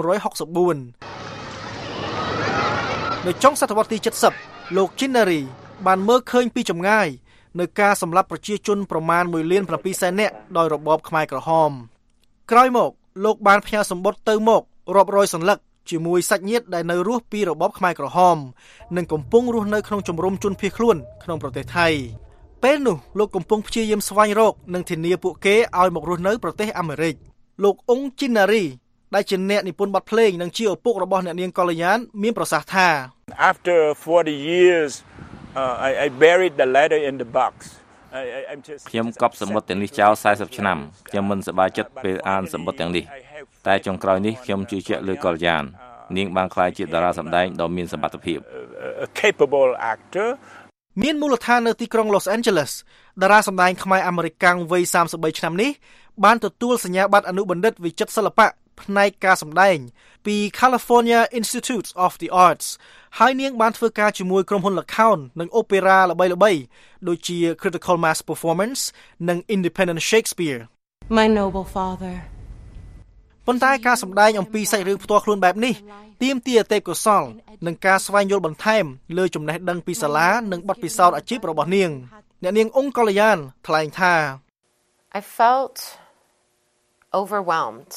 នៅចុងសតវត្សទី70លោក Chinnery បានមើលឃើញពីចម្ងាយនៅការសម្លាប់ប្រជាជនប្រមាណ 1.7 លាននាក់ដោយរបបខ្មែរក្រហមក្រោយមកលោកបានផ្ញើសម្បត្តិទៅមករាប់រយសន្លឹកជាមួយសាច់ញាតិដែលនៅរស់ពីរបបខ្មែរក្រហមនិងកំពុងរស់នៅក្នុងជំរំជនភៀសខ្លួនក្នុងប្រទេសថៃពេលនោះលោកកំពុងព្យាយាមស្វែងរកនិងធានាពួកគេឲ្យមករស់នៅប្រទេសអាមេរិកលោកអ៊ុង Chinnery ដែលជាអ្នកនិពន្ធបទភ្លេងនិងជាឪពុករបស់អ្នកនាងកល្យានមានប្រសាសន៍ថា After 40 years I buried the letter in the box ខ្ញុំកប់សម្បត្តិទាំងនេះចោល40ឆ្នាំខ្ញុំមិនសប្បាយចិត្តពេលអានសម្បត្តិទាំងនេះតែចុងក្រោយនេះខ្ញុំជឿជាក់លើកល្យាននាងបានក្លាយជាតារាសម្ដែងដ៏មានសមត្ថភាព capable actor មានមូលដ្ឋាននៅទីក្រុង Los Angeles តារាសម្ដែងខ្មែរអាមេរិកកាំងវ័យ33ឆ្នាំនេះបានទទួលសញ្ញាបត្រអនុបណ្ឌិតវិចិត្រសិល្បៈផ្នែកការសម្ដែងពី California Institute of the Arts ហើយនាងបានធ្វើការជាមួយក្រុមហ៊ុនល្ខោននិងអូប៉េរ៉ាល្បីៗដូចជា Critical Mass Performance និង Independent Shakespeare My noble father ប៉ុន្តែការសម្ដែងអំពីសាច់រឿងផ្ទាល់ខ្លួនបែបនេះទាមទារទេពកោសល្យនិងការស្វែងយល់បន្ថែមលើចំណេះដឹងពីសាលានិងបទពិសោធន៍អាជីពរបស់នាងអ្នកនាងអ៊ុងកល្យានថ្លែងថា I felt overwhelmed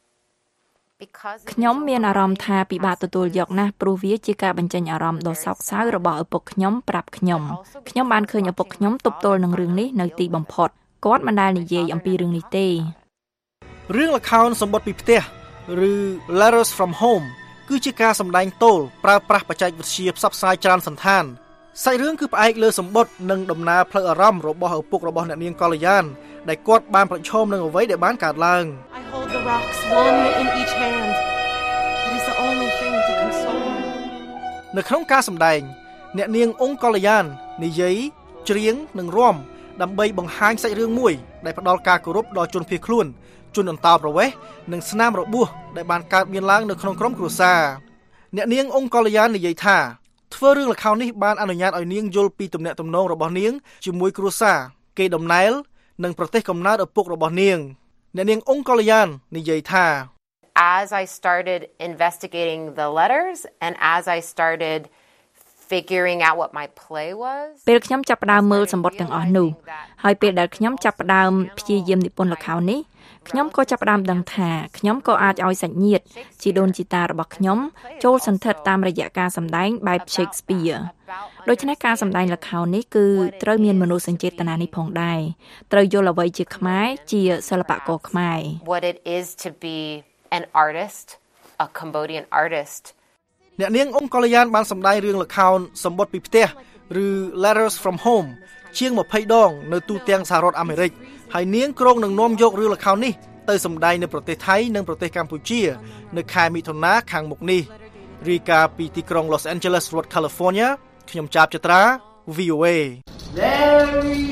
ខ្ញុំមានអារម្មណ៍ថាពិបាកទទួលយកណាស់ព្រោះវាជាការបញ្ចេញអារម្មណ៍ដ៏សោកសៅរបស់ឪពុកខ្ញុំប្រាប់ខ្ញុំបានឃើញឪពុកខ្ញុំទប់ទល់នឹងរឿងនេះនៅទីបំផុតគាត់មិនដែលនិយាយអំពីរឿងនេះទេរឿងល្ខោនសម្បត្តិពីផ្ទះឬ Letters from Home គឺជាការសម្ដែងទោលប្រើប្រាស់បច្ចេកវិទ្យាផ្សព្វផ្សាយច្រើនសន្តានសាច់រឿងគឺផ្អែកលើសម្បត្តិនិងដំណើរផ្លូវអារម្មណ៍របស់ឪពុករបស់អ្នកនាងកល្យានដែលគាត់បានប្រឈមនឹងអ្វីដែលបានកើតឡើង I hold the rocks one in each hand. It is the only thing to console. នៅក្នុងការសម្ដែងអ្នកនាងអ៊ុងកល្យាននិយាយច្រៀងនិងរាំដើម្បីបង្ហាញសាច់រឿងមួយដែលផ្ដល់ការគោរពដល់ជនភៀសខ្លួនជនអន្តោប្រវេសន៍និងស្នាមរបួសដែលបានកើតមានឡើងនៅក្នុងក្រុមគ្រួសារអ្នកនាងអ៊ុងកល្យាននិយាយថាធ្វើរឿងល្ខោននេះបានអនុញ្ញាតឲ្យនាងយល់ពីទំនាក់ទំនងរបស់នាងជាមួយគ្រួសារគេដំណើរនិងប្រទេសកំណើតឪពុករបស់នាងអ្នកនាងអ៊ុងកល្យាននិយាយថា As I started investigating the letters and as I started figuring out what my play was ពេលខ្ញុំចាប់ផ្ដើមមើលសម្បត្តិទាំងអស់នោះហើយពេលដែលខ្ញុំចាប់ផ្ដើមព្យាយាមនិពន្ធល្ខោននេះខ្ញុំក៏ចាប់ផ្ដើមដឹងថាខ្ញុំក៏អាចឲ្យសាច់ញាតិជីដូនជីតារបស់ខ្ញុំចូលសន្ធិដ្ឋតាមរយៈការសម្ដែងបែប Shakespeare ដូច្នេះការសម្ដែងល្ខោននេះគឺត្រូវមានមនោសញ្ចេតនានេះផងដែរត្រូវយល់អ្វីជាខ្មែរជាសិល្បករខ្មែរ What it is to be an artist, a Cambodian artist អ្នកនាងអ៊ុងកល្យានបានសម្ដែងរឿងល្ខោនសម្បត្តិពីផ្ទះឬ Letters from Home ជាង20ដងនៅទូទាំងសហរដ្ឋអាមេរិកហើយនាងគ្រោងនឹងនាំយករឿងល្ខោននេះទៅសម្ដែងនៅប្រទេសថៃនិងប្រទេសកម្ពុជានៅខែមិថុនាខាងមុខនេះរាយការណ៍ពីទីក្រុង Los Angeles រដ្ឋ California ខ្ញុំចាបចត្រា VOA Very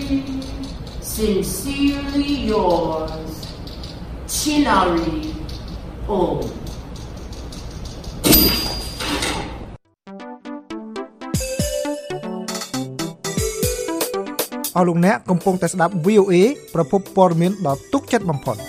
sincerely yours Chinnery Oh អស់លោកអ្នកកំពុងតែស្ដាប់ VOA ប្រភពព័ត៌មានដ៏ទុកចិត្តបំផុត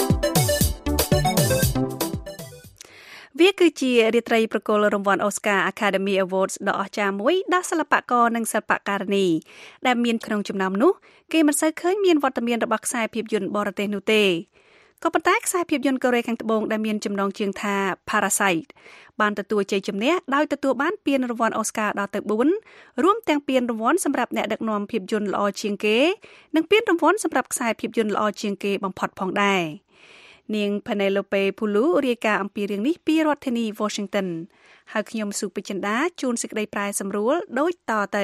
វាគឺជារាត្រីប្រគល់រង្វាន់ Oscar Academy Awards ដ៏អស្ចារ្យមួយដល់សិល្បករនិងសិល្បការិនីដែលមានក្នុងចំណោមនោះគេមិនសូវឃើញមានវត្តមានរបស់ខ្សែភាពយន្តបរទេសនោះទេក៏ប៉ុន្តែខ្សែភាពយន្តកូរ៉េខាងត្បូងដែលមានចំណងជើងថា Parasite បានទទួលជ័យជំនះដោយទទួលបានពានរង្វាន់ Oscar ដល់ទៅ4រួមទាំងពានរង្វាន់សម្រាប់អ្នកដឹកនាំភាពយន្តល្អជាងគេនិងពានរង្វាន់សម្រាប់ខ្សែភាពយន្តល្អជាងគេបំផុតផងដែរនាង Penelope Pulu រាយការណ៍អំពីរឿងនេះពីរដ្ឋធានី Washington ហើយខ្ញុំសុពិចិន្តាជួនសេចក្តីប្រែសម្រួលដូចតទៅ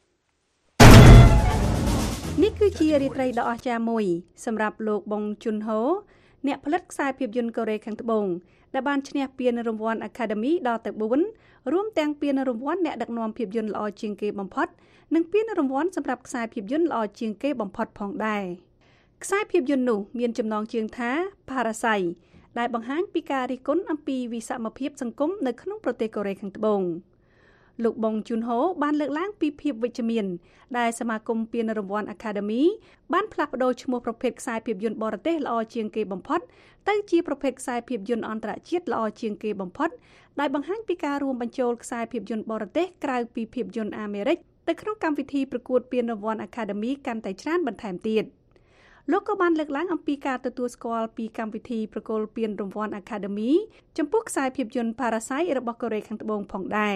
នេះគឺជារាត្រីដ៏អស្ចារ្យមួយសម្រាប់លោក Bong Joon-ho អ្នកផលិតខ្សែភាពយន្តកូរ៉េខាងត្បូងដែលបានឈ្នះពានរង្វាន់ Academy ដល់ទៅ4រួមទាំងពានរង្វាន់អ្នកដឹកនាំភាពយន្តល្អជាងគេបំផុតនិងពានរង្វាន់សម្រាប់ខ្សែភាពយន្តល្អជាងគេបំផុតផងដែរខ្សែភាពយន្តនោះមានចំណងជើងថា Parasite ដែលបង្ហាញពីការរិះគន់អំពីវិសមភាពសង្គមនៅក្នុងប្រទេសកូរ៉េខាងត្បូងលោកបងជូនហូបានលើកឡើងពីភាពវិជ្ជមានដែលសមាគមពានរង្វាន់ Academy បានផ្លាស់ប្តូរឈ្មោះប្រភេទខ្សែភាពយន្តបរទេសល្អជាងគេបំផុតទៅជាប្រភេទខ្សែភាពយន្តអន្តរជាតិល្អជាងគេបំផុតដោយបង្ហាញពីការរួមបញ្ចូលខ្សែភាពយន្តបរទេសក្រៅពីភាពយន្តអាមេរិកទៅក្នុងកម្មវិធីប្រកួតពានរង្វាន់ Academy កាន់តែច្រើនបន្ថែមទៀតលោកក៏បានលើកឡើងអំពីការទទួលស្គាល់ពីកម្មវិធីប្រគល់ពានរង្វាន់ Academy ចំពោះខ្សែភាពយន្ត Parasite របស់កូរ៉េខាងត្បូងផងដែរ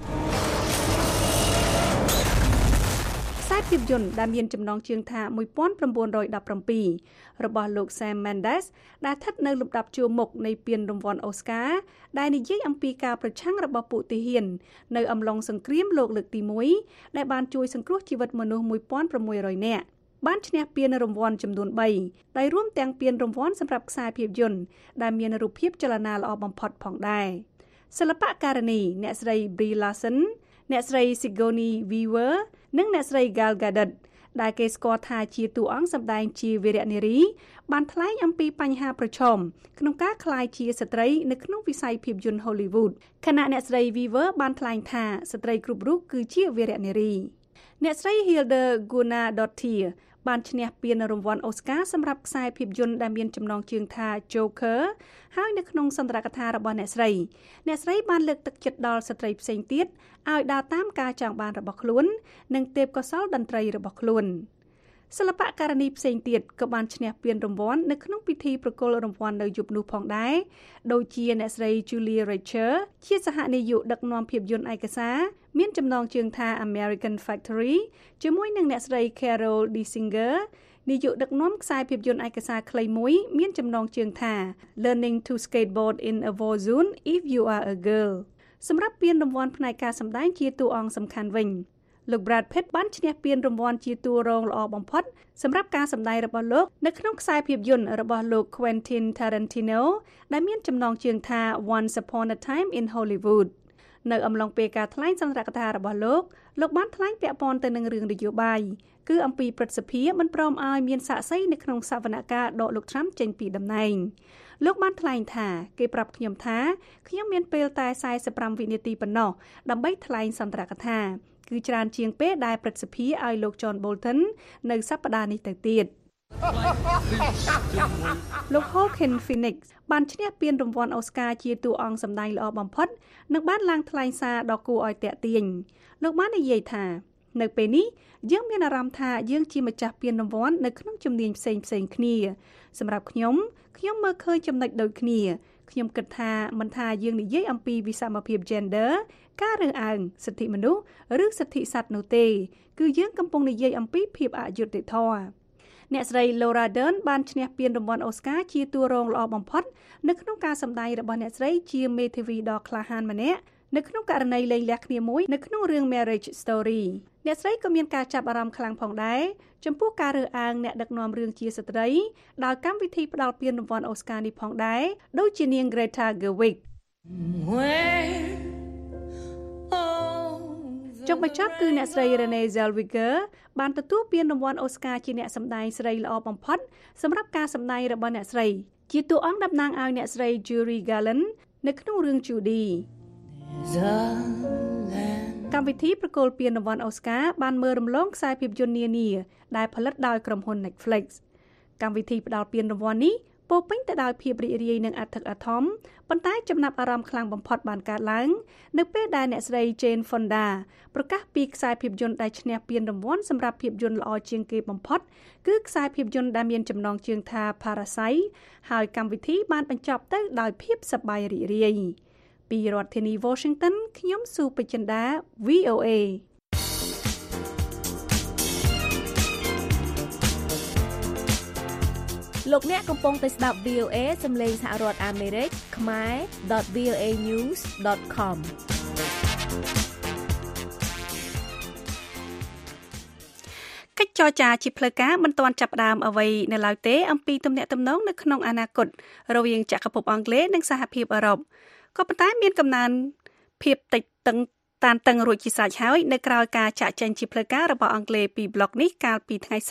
ខ្សែភាពយន្តដែលមានចំណងជើងថា1917របស់លោក Sam Mendes ដែលស្ថិតនៅលំដាប់ជួរមុខនៃពានរង្វាន់ Oscar ដែលនិយាយអំពីការប្រឆាំងរបស់ពួកទាហាននៅអំឡុងសង្គ្រាមលោកលើកទី1ដែលបានជួយសង្គ្រោះជីវិតមនុស្ស 1600 នាក់បានឈ្នះពានរង្វាន់ចំនួន3ដោយរួមទាំងពានរង្វាន់សម្រាប់ខ្សែភាពយន្តដែលមានរូបភាពចលនាល្អបំផុតផងដែរសិល្បករនីអ្នកស្រី Brie Larson អ្នកស្រី Sigourney Weaver និងអ្នកស្រី Gal Gadot ដែលគេស្គាល់ថាជាតួអង្គសម្ដែងជាវីរនារីបានថ្លែងអំពីបញ្ហាប្រឈមក្នុងការក្លាយជាស្ត្រីនៅក្នុងវិស័យភាពយន្ត Hollywood ខណៈអ្នកស្រី Weaver បានថ្លែងថាស្ត្រីគ្រប់រូបគឺជាវីរនារីអ្នកស្រី Hilda Guðnadóttir បានឈ្នះពានរង្វាន់ Oscar សម្រាប់ខ្សែភាពយន្តដែលមានចំណងជើងថា Joker ហើយនៅក្នុងសន្ទរកថារបស់អ្នកស្រីបានលើកទឹកចិត្តដល់ស្ត្រីផ្សេងទៀតឲ្យដើរតាមការចង់បានរបស់ខ្លួននិងទេពកោសល្យតន្ត្រីរបស់ខ្លួនសិល្បករនីផ្សេងទៀតក៏បានឈ្នះពានរង្វាន់នៅក្នុងពិធីប្រគល់រង្វាន់នៅយប់នោះផងដែរដូចជាអ្នកស្រី Julia Richard ជាសហនាយកដឹកនាំភាពយន្តឯកសារមានចំណងជើងថា American Factory ជាមួយនឹងអ្នកស្រី Carol Disinger នាយកដឹកនាំខ្សែភាពយន្តឯកសារខ្លីមួយមានចំណងជើងថា Learning to Skateboard in a War Zone if you are a girl សម្រាប់ពានរង្វាន់ផ្នែកការសម្ដែងជាតួអង្គសំខាន់វិញលោក Brad Pitt បានឈ្នះពានរង្វាន់ជាតួរងល្អបំផុតសម្រាប់ការសម្ដែងរបស់លោកនៅក្នុងខ្សែភាពយន្តរបស់លោក Quentin Tarantino ដែលមានចំណងជើងថា Once Upon a Time in Hollywood នៅអំឡុងពេលការថ្លែងសន្ទរកថារបស់លោកបានថ្លែងពាក់ព័ន្ធទៅនឹងរឿងនយោបាយគឺអំពីព្រឹទ្ធសភាមិនព្រមឲ្យមានសាក្សីនៅក្នុងសវនកម្មដកលោក Trump ចេញពីតំណែងលោកបានថ្លែងថាគេប្រាប់ខ្ញុំថាខ្ញុំមានពេលតែ45វិនាទីប៉ុណ្ណោះដើម្បីថ្លែងសន្ទរកថាគឺច្រើនជាងពេលដែលព្រឹទ្ធសភាឲ្យលោក John Bolton នៅសប្តាហ៍នេះទៅទៀតលោក Joaquin Phoenix បានឈ្នះពានរង្វាន់ Oscar ជាតួអង្គសម្ដែងល្អបំផុតនិងបានឡើងថ្លែងសារដ៏គួរឲ្យទាក់ទាញលោកបាននិយាយថានៅពេលនេះយើងមានអារម្មណ៍ថាយើងជាម្ចាស់ពានរង្វាន់នៅក្នុងជំនាញផ្សេងគ្នាសម្រាប់ខ្ញុំមើលឃើញចំណុចដូចគ្នាខ្ញុំគិតថាមិនថាយើងនិយាយអំពីវិសមភាព gender ការរើសអើងសិទ្ធិមនុស្សឬសិទ្ធិសត្វនោះទេគឺយើងកំពុងនិយាយអំពីភាពអយុត្តិធម៌អ្នកស្រី Laura Dern បានឈ្នះពានរង្វាន់ Oscar ជាតួរងល្អបំផុតនៅក្នុងការសម្ដែងរបស់អ្នកស្រីជាមេធាវីដ៏ក្លាហានម្នាក់នៅក្នុងករណីលែងលះគ្នាមួយនៅក្នុងរឿង Marriage Story អ្នកស្រីក៏មានការចាប់អារម្មណ៍ខ្លាំងផងដែរចំពោះការរើសអើងអ្នកដឹកនាំរឿងជាស្ត្រីដោយកម្មវិធីផ្ដល់ពានរង្វាន់ Oscar នេះផងដែរដូចជានាង Greta Gerwig ចុងបញ្ចប់គឺអ្នកស្រី Renee Zellweger បានទទួលពានរង្វាន់ Oscar ជាអ្នកសម្ដែងស្រីល្អបំផុតសម្រាប់ការសម្ដែងរបស់អ្នកស្រីជាតួអង្គតំណាងឲ្យអ្នកស្រី Judy Garland នៅក្នុងរឿង Judy កម្មវិធីប្រគល់ពានរង្វាន់ Oscar បានមើលរំលងខ្សែភាពយន្តនានាដែលផលិតដោយក្រុមហ៊ុន Netflix កម្មវិធីផ្ដល់ពានរង្វាន់នេះពោពេញទៅដោយភាពរីករាយនិងអធិកអធមប៉ុន្តែចំណាប់អារម្មណ៍ខ្លាំងបំផុតបានកើតឡើងនៅពេលដែលអ្នកស្រី Jane Fonda ប្រកាសពីខ្សែភាពយន្តដែលឈ្នះពានរង្វាន់សម្រាប់ភាពយន្តល្អជាងគេបំផុតគឺខ្សែភាពយន្តដែលមានចំណងជើងថា Parasite ហើយកម្មវិធីបានបញ្ចប់ទៅដោយភាពសប្បាយរីករាយពីរដ្ឋធានី Washington ខ្ញុំស៊ូពេជ្រចិន្តា VOA លោកអ្នកកំពុងតែស្ដាប់ VOA សំឡេងសហរដ្ឋអាមេរិកខ្មែរ .voanews.com កិច្ចចរចាជាផ្លូវការមិនទាន់ចាប់ផ្ដើមអ្វីនៅឡើយទេអំពីទំនាក់ទំនងនៅក្នុងអនាគតរវាងចក្រភពអង់គ្លេសនិងសហភាពអឺរ៉ុបក៏ប៉ុន្តែមានកំណើនភាពតិចតឹងតានតឹងរួចជាស្រេចហើយនៅក្រៅការចាក់ចែងជាផ្លូវការរបស់អង់គ្លេសពីប្លុកនេះកាលពីថ្ងៃសុក្រ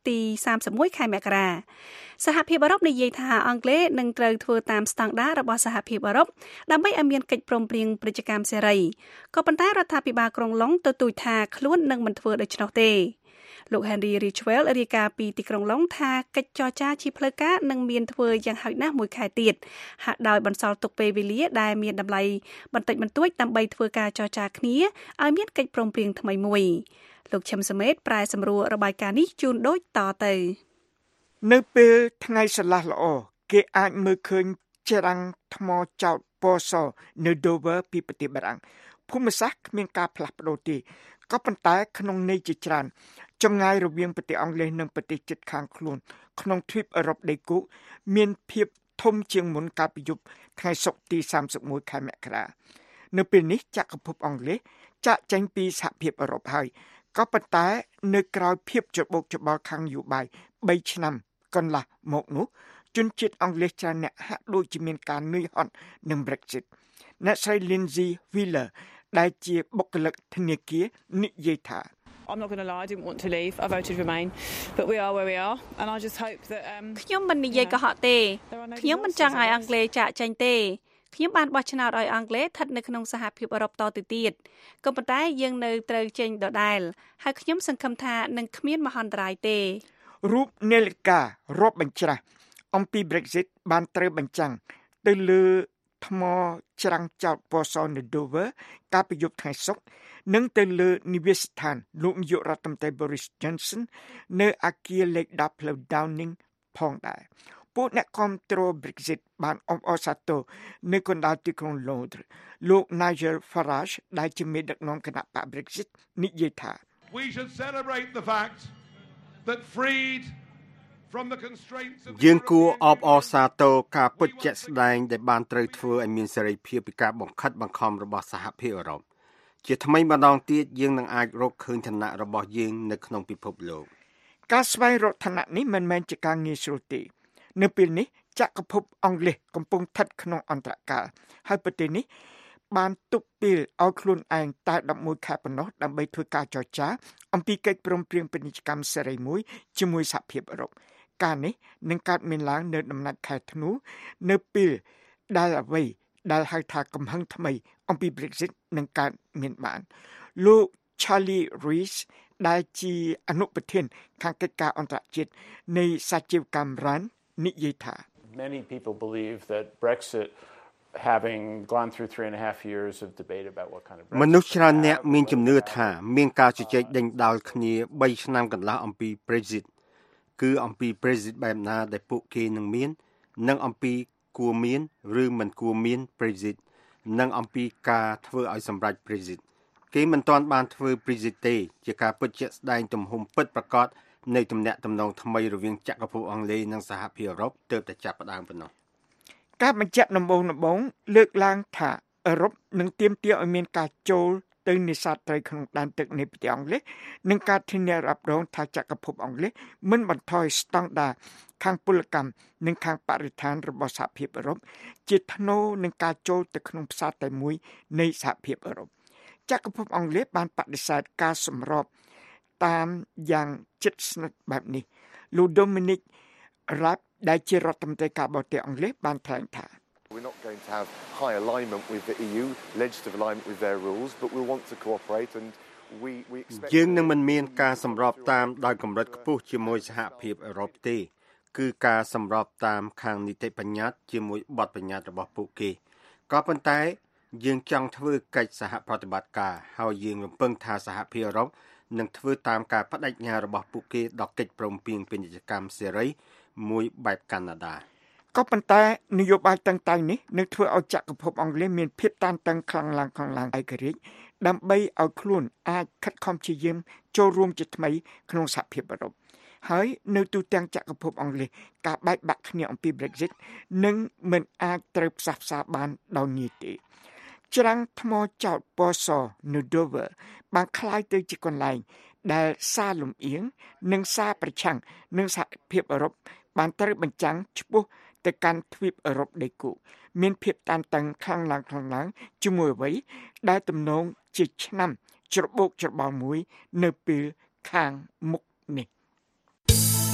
ទី31ខែមករាសហភាពអឺរ៉ុបនិយាយថាអង់គ្លេសនឹងត្រូវធ្វើតាមស្តង់ដាររបស់សហភាពអឺរ៉ុបដើម្បីឲ្យមានកិច្ចព្រមព្រៀងពាណិជ្ជកម្មសេរីក៏ប៉ុន្តែរដ្ឋាភិបាលក្រុងឡុងទទូចថាខ្លួននឹងមិនធ្វើដូច្នោះទេលោក Henry Ridgwell រាយការណ៍ពីទីក្រុងឡុងថាកិច្ចចរចាជាផ្លូវការនឹងមានធ្វើយ៉ាងហោចណាស់មួយខែទៀតហាក់ដោយបន្សល់ទុកពេលវេលាដែលមានតម្លៃបន្តិចបន្តួចដើម្បីធ្វើការចរចាគ្នាឲ្យមានកិច្ចព្រមព្រៀងថ្មីមួយលោកឈឹមសមេតប្រែសម្រួលរបាយការណ៍នេះជូនដូចតទៅនៅពេលថ្ងៃស្លាស់ល្អគេអាចមើលឃើញច្រាំងថ្មចោតពណ៌សនៅ Dover ពីប្រទេសបារាំងភូមិសាស្ត្រគ្មានការផ្លាស់ប្ដូរទេក៏ប៉ុន្តែក្នុងន័យជាច្រើនចម្ងាយរវាងប្រទេសអង់គ្លេសនិងប្រទេសជិតខាងខ្លួនក្នុងទ្វីបអឺរ៉ុបដីគោកមានភាពធំជាងមុនកាលពីយប់ថ្ងៃសុក្រទី31ខែមករានៅពេលនេះចក្រភពអង់គ្លេសចាកចេញពីសហភាពអឺរ៉ុបហើយក៏ប៉ុន្តែនៅក្រៅភាពច្របូកច្របល់ខាងនយោបាយ3ឆ្នាំកន្លះមកនោះជនជាតិអង់គ្លេសច្រើនអ្នកហាក់ដូចជាមានការនឿយហត់នឹង Brexit អ្នកស្រី Lindsay Wheeler ដែលជាបុគ្គលិកធនាគារនិយាយថា I'm not going to lie, I didn't want to leave. I voted Remain, but we are where we are, and I just hope that ខ្ញុំមិននិយាយកុហកទេខ្ញុំមិនចង់ឲ្យអង់គ្លេសចាកចេញទេខ្ញុំបានបោះឆ្នោតឲ្យអង់គ្លេសស្ថិតនៅក្នុងសហភាពអឺរ៉ុបតទៅទៀតក៏ប៉ុន្តែយើងនៅត្រូវចេញដដែលហើយខ្ញុំសង្ឃឹមថានឹងគ្មានមហន្តរាយទេរូបនាឡិការាប់បញ្ច្រាស់អំពី Brexit បានត្រូវបញ្ចាំងទៅលើថ្មច្រាំងចោតពណ៌សនៅ Dover កាលពីយប់ថ្ងៃសុក្រនិងទៅលើនិវាសស្ថានលោកនាយករដ្ឋមន្ត្រី Boris Johnson នៅអគារលេខ10ផ្លូវ Downing ផងដែរពួកអ្នកគាំទ្រ Brexit បានអបអរសាទរនៅកណ្ដាលទីក្រុង Londres លោក Nigel Farage ដែលជាមេដឹកនាំគណៈបក Brexit និយាយថា We should celebrate the fact that freed from the constraints of យើងគួរអបអរសាទរការពិតជាក់ស្ដែងដែលបានត្រូវធ្វើឲ្យមានសេរីភាពពីការបង្ខិតបង្ខំរបស់សហភាពអឺរ៉ុបជាថ្មីម្ដងទៀតយើងនឹងអាចរកឃើញឋានៈរបស់យើងនៅក្នុងពិភពលោកការស្វែងរកឋានៈនេះមិនមែនជាការងាយស្រួលទេនៅពេលនេះចក្រភពអង់គ្លេសកំពុងស្ថិតក្នុងអន្តរកាលហើយប្រទេសនេះបានទុកពេលឲ្យខ្លួនឯងតែ11ខែប៉ុណ្ណោះដើម្បីធ្វើការចរចាអំពីកិច្ចព្រមព្រៀងពាណិជ្ជកម្មសេរីមួយជាមួយសហភាពអឺរ៉ុបការនេះនឹងកើតមានឡើងនៅដំណាច់ខែធ្នូនៅពេលដែលអ្វីដែលហៅថាកំហឹងថ្មីអំពី Brexit នឹងកើតមានបានលោក Charlie Rees ដែលជាអនុប្រធានខាងកិច្ចការអន្តរជាតិនៃសាជីវកម្ម RAND និយាយថា Many people believe that Brexit having gone through 3.5 years of debate about what kind of Brexit មនុស្សច្រើនអ្នកមានជំនឿថាមានការជជែកដេញដោលគ្នា3ឆ្នាំកន្លះអំពី Brexit គឺអំពី Brexit បែបណាដែលពួកគេនឹងមាននិងអំពីគួរមានឬមិនគួរមាន Brexit និងអំពីការធ្វើឲ្យសម្រេច Brexit គេមិនទាន់បានធ្វើ Brexit ទេជាការពិតជាក់ស្ដែងទំហំពិតប្រាកដនៃទំនាក់ទំនងថ្មីរវាងចក្រភពអង់គ្លេសនិងសហភាពអឺរ៉ុបទើបតែចាប់ផ្ដើមប៉ុណ្ណោះការបញ្ជាក់ដំបូងលើកឡើងថាអឺរ៉ុបនឹងទាមទារឲ្យមានការចូលទៅនេសាទត្រីក្នុងដែនទឹកនៃប្រទេសអង់គ្លេសនិងការធានារ៉ាប់រងថាចក្រភពអង់គ្លេសមិនបន្ថយស្តង់ដារខាងពលកម្មនិងខាងបរិស្ថានរបស់សហភាពអឺរ៉ុបជាថ្នូរនឹងការចូលទៅក្នុងផ្សារតែមួយនៃសហភាពអឺរ៉ុបចក្រភពអង់គ្លេសបានបដិសេធការសម្របតាមយ៉ាងជិតស្និទ្ធបែបនេះលោក Dominic Raab ដែលជារដ្ឋមន្ត្រីការបរទេសអង់គ្លេសបានថ្លែងថា We're not going to have high alignment with the EU, legislative alignment with their rules, but we want to cooperate and we expect យើងនឹងមិនមានការសម្របតាមដោយកម្រិតខ្ពស់ជាមួយសហភាពអឺរ៉ុបទេគឺការសម្របតាមខាងនីតិបញ្ញត្តិជាមួយបទបញ្ញត្តិរបស់ពួកគេក៏ប៉ុន្តែយើងចង់ធ្វើកិច្ចសហប្រតិបត្តិការហើយយើងរំពឹងថាសហភាពអឺរ៉ុបនឹងធ្វើតាមការបដិញ្ញារបស់ពួកគេដល់កិច្ចព្រមព្រៀងពាណិជ្ជកម្មសេរីមួយបែបកាណាដាក៏ប៉ុន្តែនយោបាយតឹងតែងនេះនឹងធ្វើឲ្យចក្រភពអង់គ្លេសមានភាពតានតឹងខ្លាំងឡើងឯករាជ្យដើម្បីឲ្យខ្លួនអាចខិតខំព្យាយាមចូលរួមជាថ្មីក្នុងសហភាពអឺរ៉ុបហើយនៅទូទាំងចក្រភពអង់គ្លេសការបែកបាក់គ្នាអំពី Brexit នឹងមិនអាចត្រូវផ្សះផ្សាបានដោយងាយទេច្រាំងថ្មចោតពណ៌សនៅ Dover បានคล้ายទៅជាកន្លែងដែលសារលំអៀងនិងសារប្រឆាំងនឹងសហភាពអឺរ៉ុបបានត្រូវបញ្ចាំងឆ្ពោះទៅកាន់ទ្វីបអឺរ៉ុបដីគោកមានភាពតានតឹងខ្លាំងឡើងជាមួយអ្វីដែលទំនងជាឆ្នាំច្របូកច្របល់មួយនៅពេលខាងមុខនេះ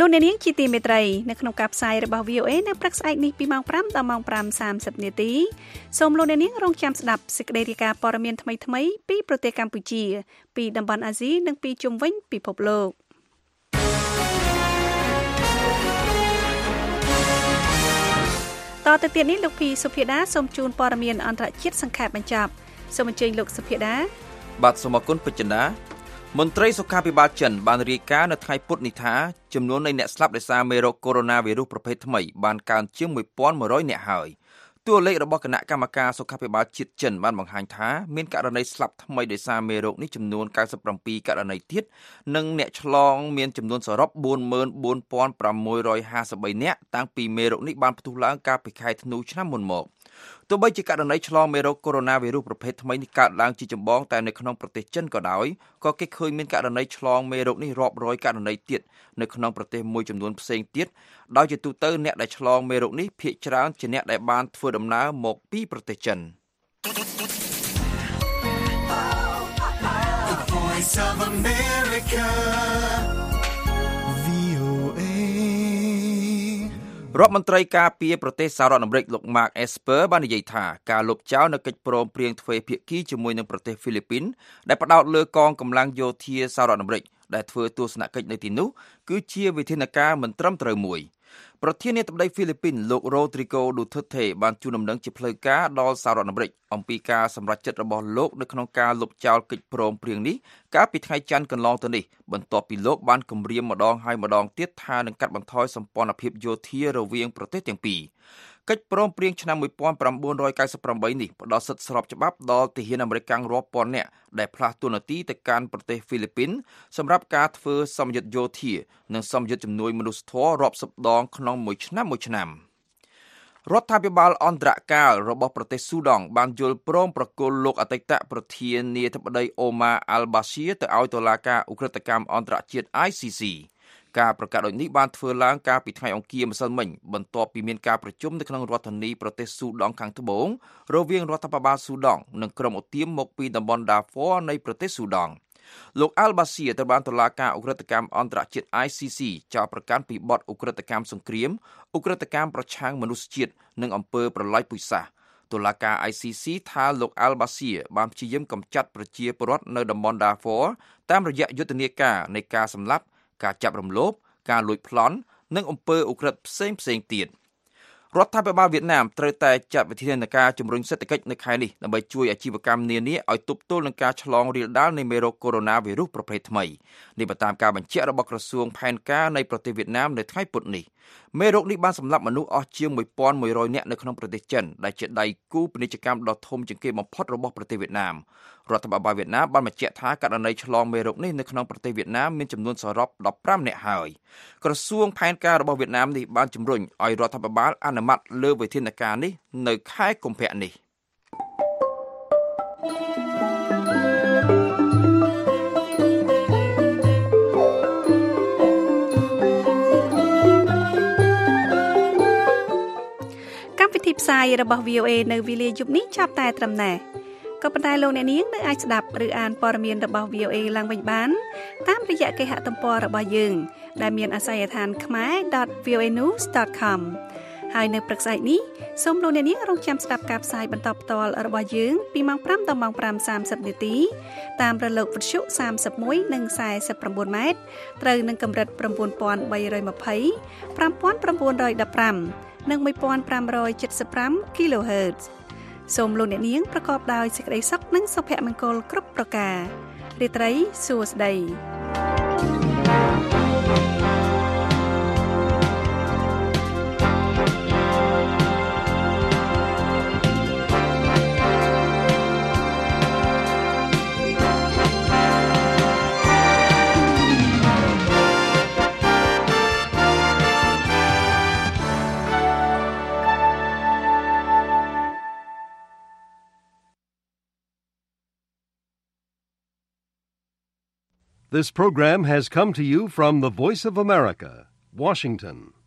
លោកអ្នកនាងជាទីមេត្រីនៅក្នុងការផ្សាយរបស់ VOA នៅព្រឹកស្អែកនេះពីម៉ោង 5 ដល់ម៉ោង 5:30 នាទីសូមលោកអ្នកនាងរងចាំស្ដាប់សេចក្តីរាយការណ៍ព័ត៌មានថ្មីៗពីប្រទេសកម្ពុជាពីតំបន់អាស៊ីនិងពីជុំវិញពិភពលោកតទៅទៀតនេះលោកភីសុភាដាសូមជូនព័ត៌មានអន្តរជាតិសង្ខេបបញ្ចប់សូមអញ្ជើញលោកសុភាដាបាទសូមអរគុណពេជ្រណាមន្ត្រីសុខាភិបាលចិនបានរាយការណ៍នៅថ្ងៃពុធនេះថាចំនួននៃអ្នកស្លាប់ដោយសារមេរោគកូវីដ -19 ប្រភេទថ្មីបានកើនជាង 1,100 នាក់ហើយតួលេខរបស់គណៈកម្មការសុខាភិបាលជាតិចិនបានបង្ហាញថាមានករណីស្លាប់ថ្មីដោយសារមេរោគនេះចំនួន97ករណីទៀតនិងអ្នកឆ្លងមានចំនួនសរុប 44,653 នាក់តាំងពីមេរោគនេះបានផ្ទុះឡើងកាលពីខែធ្នូឆ្នាំមុនមកទោះបីជាករណីឆ្លងមេរោគកូវីដ -19 ប្រភេទថ្មីនេះកើតឡើងជាចម្បងតែនៅក្នុងប្រទេសចិនក៏ដោយក៏គេឃើញមានករណីឆ្លងមេរោគនេះរាប់រយករណីទៀតនៅក្នុងប្រទេសមួយចំនួនផ្សេងទៀតដោយជាទូទៅអ្នកដែលឆ្លងមេរោគនេះភាគច្រើនជាអ្នកដែលបានធ្វើដំណើរមកពីប្រទេសចិនរដ្ឋមន្ត្រីការពារប្រទេសសហរដ្ឋអាមេរិកលោក Mark Esper បាននិយាយថាការលុបចោលនៅកិច្ចព្រមព្រៀងទ្វេភាគីជាមួយនឹងប្រទេសហ្វីលីពីនដែលផ្ដោតលើកងកម្លាំងយោធាសហរដ្ឋអាមេរិកដែលធ្វើទស្សនកិច្ចនៅទីនោះគឺជាវិធានការមិនត្រឹមត្រូវមួយប្រធានាធិបតីហ្វីលីពីនលោក Rodrigo Duterte បានជូនដំណឹងជាផ្លូវការដល់សហរដ្ឋអាមេរិកអំពីការសម្រេចចិត្តរបស់លោកនៅក្នុងការលុបចោលកិច្ចព្រមព្រៀងនេះកាលពីថ្ងៃច័ន្ទកន្លងទៅនេះបន្ទាប់ពីលោកបានគម្រាមម្ដងហើយម្ដងទៀតថានឹងកាត់បន្ថយសម្ព័ន្ធភាពយោធារវាងប្រទេសទាំងពីរកិច្ចព្រមព្រៀងឆ្នាំ1998នេះផ្ដល់សិទ្ធិស្របច្បាប់ដល់ទាហានអាមេរិករាប់ពាន់នាក់ដែលផ្លាស់តួនាទីទៅកាន់ប្រទេសហ្វីលីពីនសម្រាប់ការធ្វើសម្ពយុទ្ធយោធានិងសម្ពយុទ្ធជំនួយមនុស្សធម៌រាប់សិបដងក្នុងមួយឆ្នាំរដ្ឋាភិបាលអន្តរកាលរបស់ប្រទេសស៊ូដង់បានយល់ព្រមប្រគល់លោកអតីតប្រធានាធិបតីអូម៉ាអាល់បាស៊ីរទៅឲ្យតុលាការឧក្រិដ្ឋកម្មអន្តរជាតិ ICC ការប្រកាសដូចនេះបានធ្វើឡើងកាលពីថ្ងៃអង្គារម្សិលមិញបន្ទាប់ពីមានការប្រជុំនៅក្នុងរដ្ឋធានីប្រទេសស៊ូដង់ខាងត្បូងរវាងរដ្ឋាភិបាលស៊ូដង់និងក្រុមឧទាមមកពីតំបន់ Darfur នៃប្រទេសស៊ូដង់លោកអាល់បាស៊ីរត្រូវបានតុលាការឧក្រិដ្ឋកម្មអន្តរជាតិ ICC ចោទប្រកាន់ពីបទឧក្រិដ្ឋកម្មសង្គ្រាមឧក្រិដ្ឋកម្មប្រឆាំងមនុស្សជាតិនិងអំពើប្រល័យពូជសាសន៍តុលាការ ICC ថាលោកអាល់បាស៊ីរបានព្យាយាមកម្ចាត់ប្រជាពលរដ្ឋនៅតំបន់ Darfur តាមរយៈយុទ្ធនាការនៃការសម្លាប់ការចាប់រំលោភការលួចប្លន់និងអំពើឧក្រិដ្ឋផ្សេងទៀតរដ្ឋាភិបាលវៀតណាមត្រូវតែចាត់វិធានការជំរុញសេដ្ឋកិច្ចនៅខែនេះដើម្បីជួយអាជីវកម្មនានាឲ្យទប់ទល់នឹងការឆ្លងរាលដាលនៃមេរោគកូវីដ -19 ប្រភេទថ្មីនេះបើតាមការបញ្ជាក់របស់ក្រសួងផែនការនៃប្រទេសវៀតណាមនៅថ្ងៃពុធនេះមេរោគនេះបានសម្លាប់មនុស្សអស់ជាង 1,100 នាក់នៅក្នុងប្រទេសចិនដែលជាដៃគូពាណិជ្ជកម្មដ៏ធំជាងគេបំផុតរបស់ប្រទេសវៀតណាមរដ្ឋាភិបាលវៀតណាមបានបញ្ជាក់ថាករណីឆ្លងមេរោគនេះនៅក្នុងប្រទេសវៀតណាមមានចំនួនសរុប15នាក់ហើយក្រសួងផែនការរបស់វៀតណាមនេះបានជំរុញឲ្យរដ្ឋាភិបាលអនុម័តលើវិធានការនេះនៅខែកុម្ភៈនេះកម្មវិធីផ្សាយរបស់ VOA នៅវេលាយប់នេះចាប់តែត្រឹមណេះក៏ប៉ុន្តែលោកអ្នកនាងនៅអាចស្ដាប់ឬអានព័ត៌មានរបស់ VOA ឡើងវិញបានតាមរយៈគេហទំព័ររបស់យើងដែលមានអាសយដ្ឋាន khmer.voanews.com ហើយនៅព្រឹកស្អែកនេះសូមលោកអ្នកនាងរងចាំស្ដាប់ការផ្សាយបន្តផ្ទាល់របស់យើងពីម៉ោង 5 ដល់ម៉ោង 5:30 នាទីតាមរលកវិទ្យុ31និង49ម៉ែត្រត្រូវនឹងកម្រិត 9320 5915 និង 1575 kHz សូមលោកអ្នកនាងប្រកបដោយសេចក្តីសុខនិងសុភមង្គលគ្រប់ប្រការរាត្រីសួស្តី This program has come to you from the Voice of America, Washington.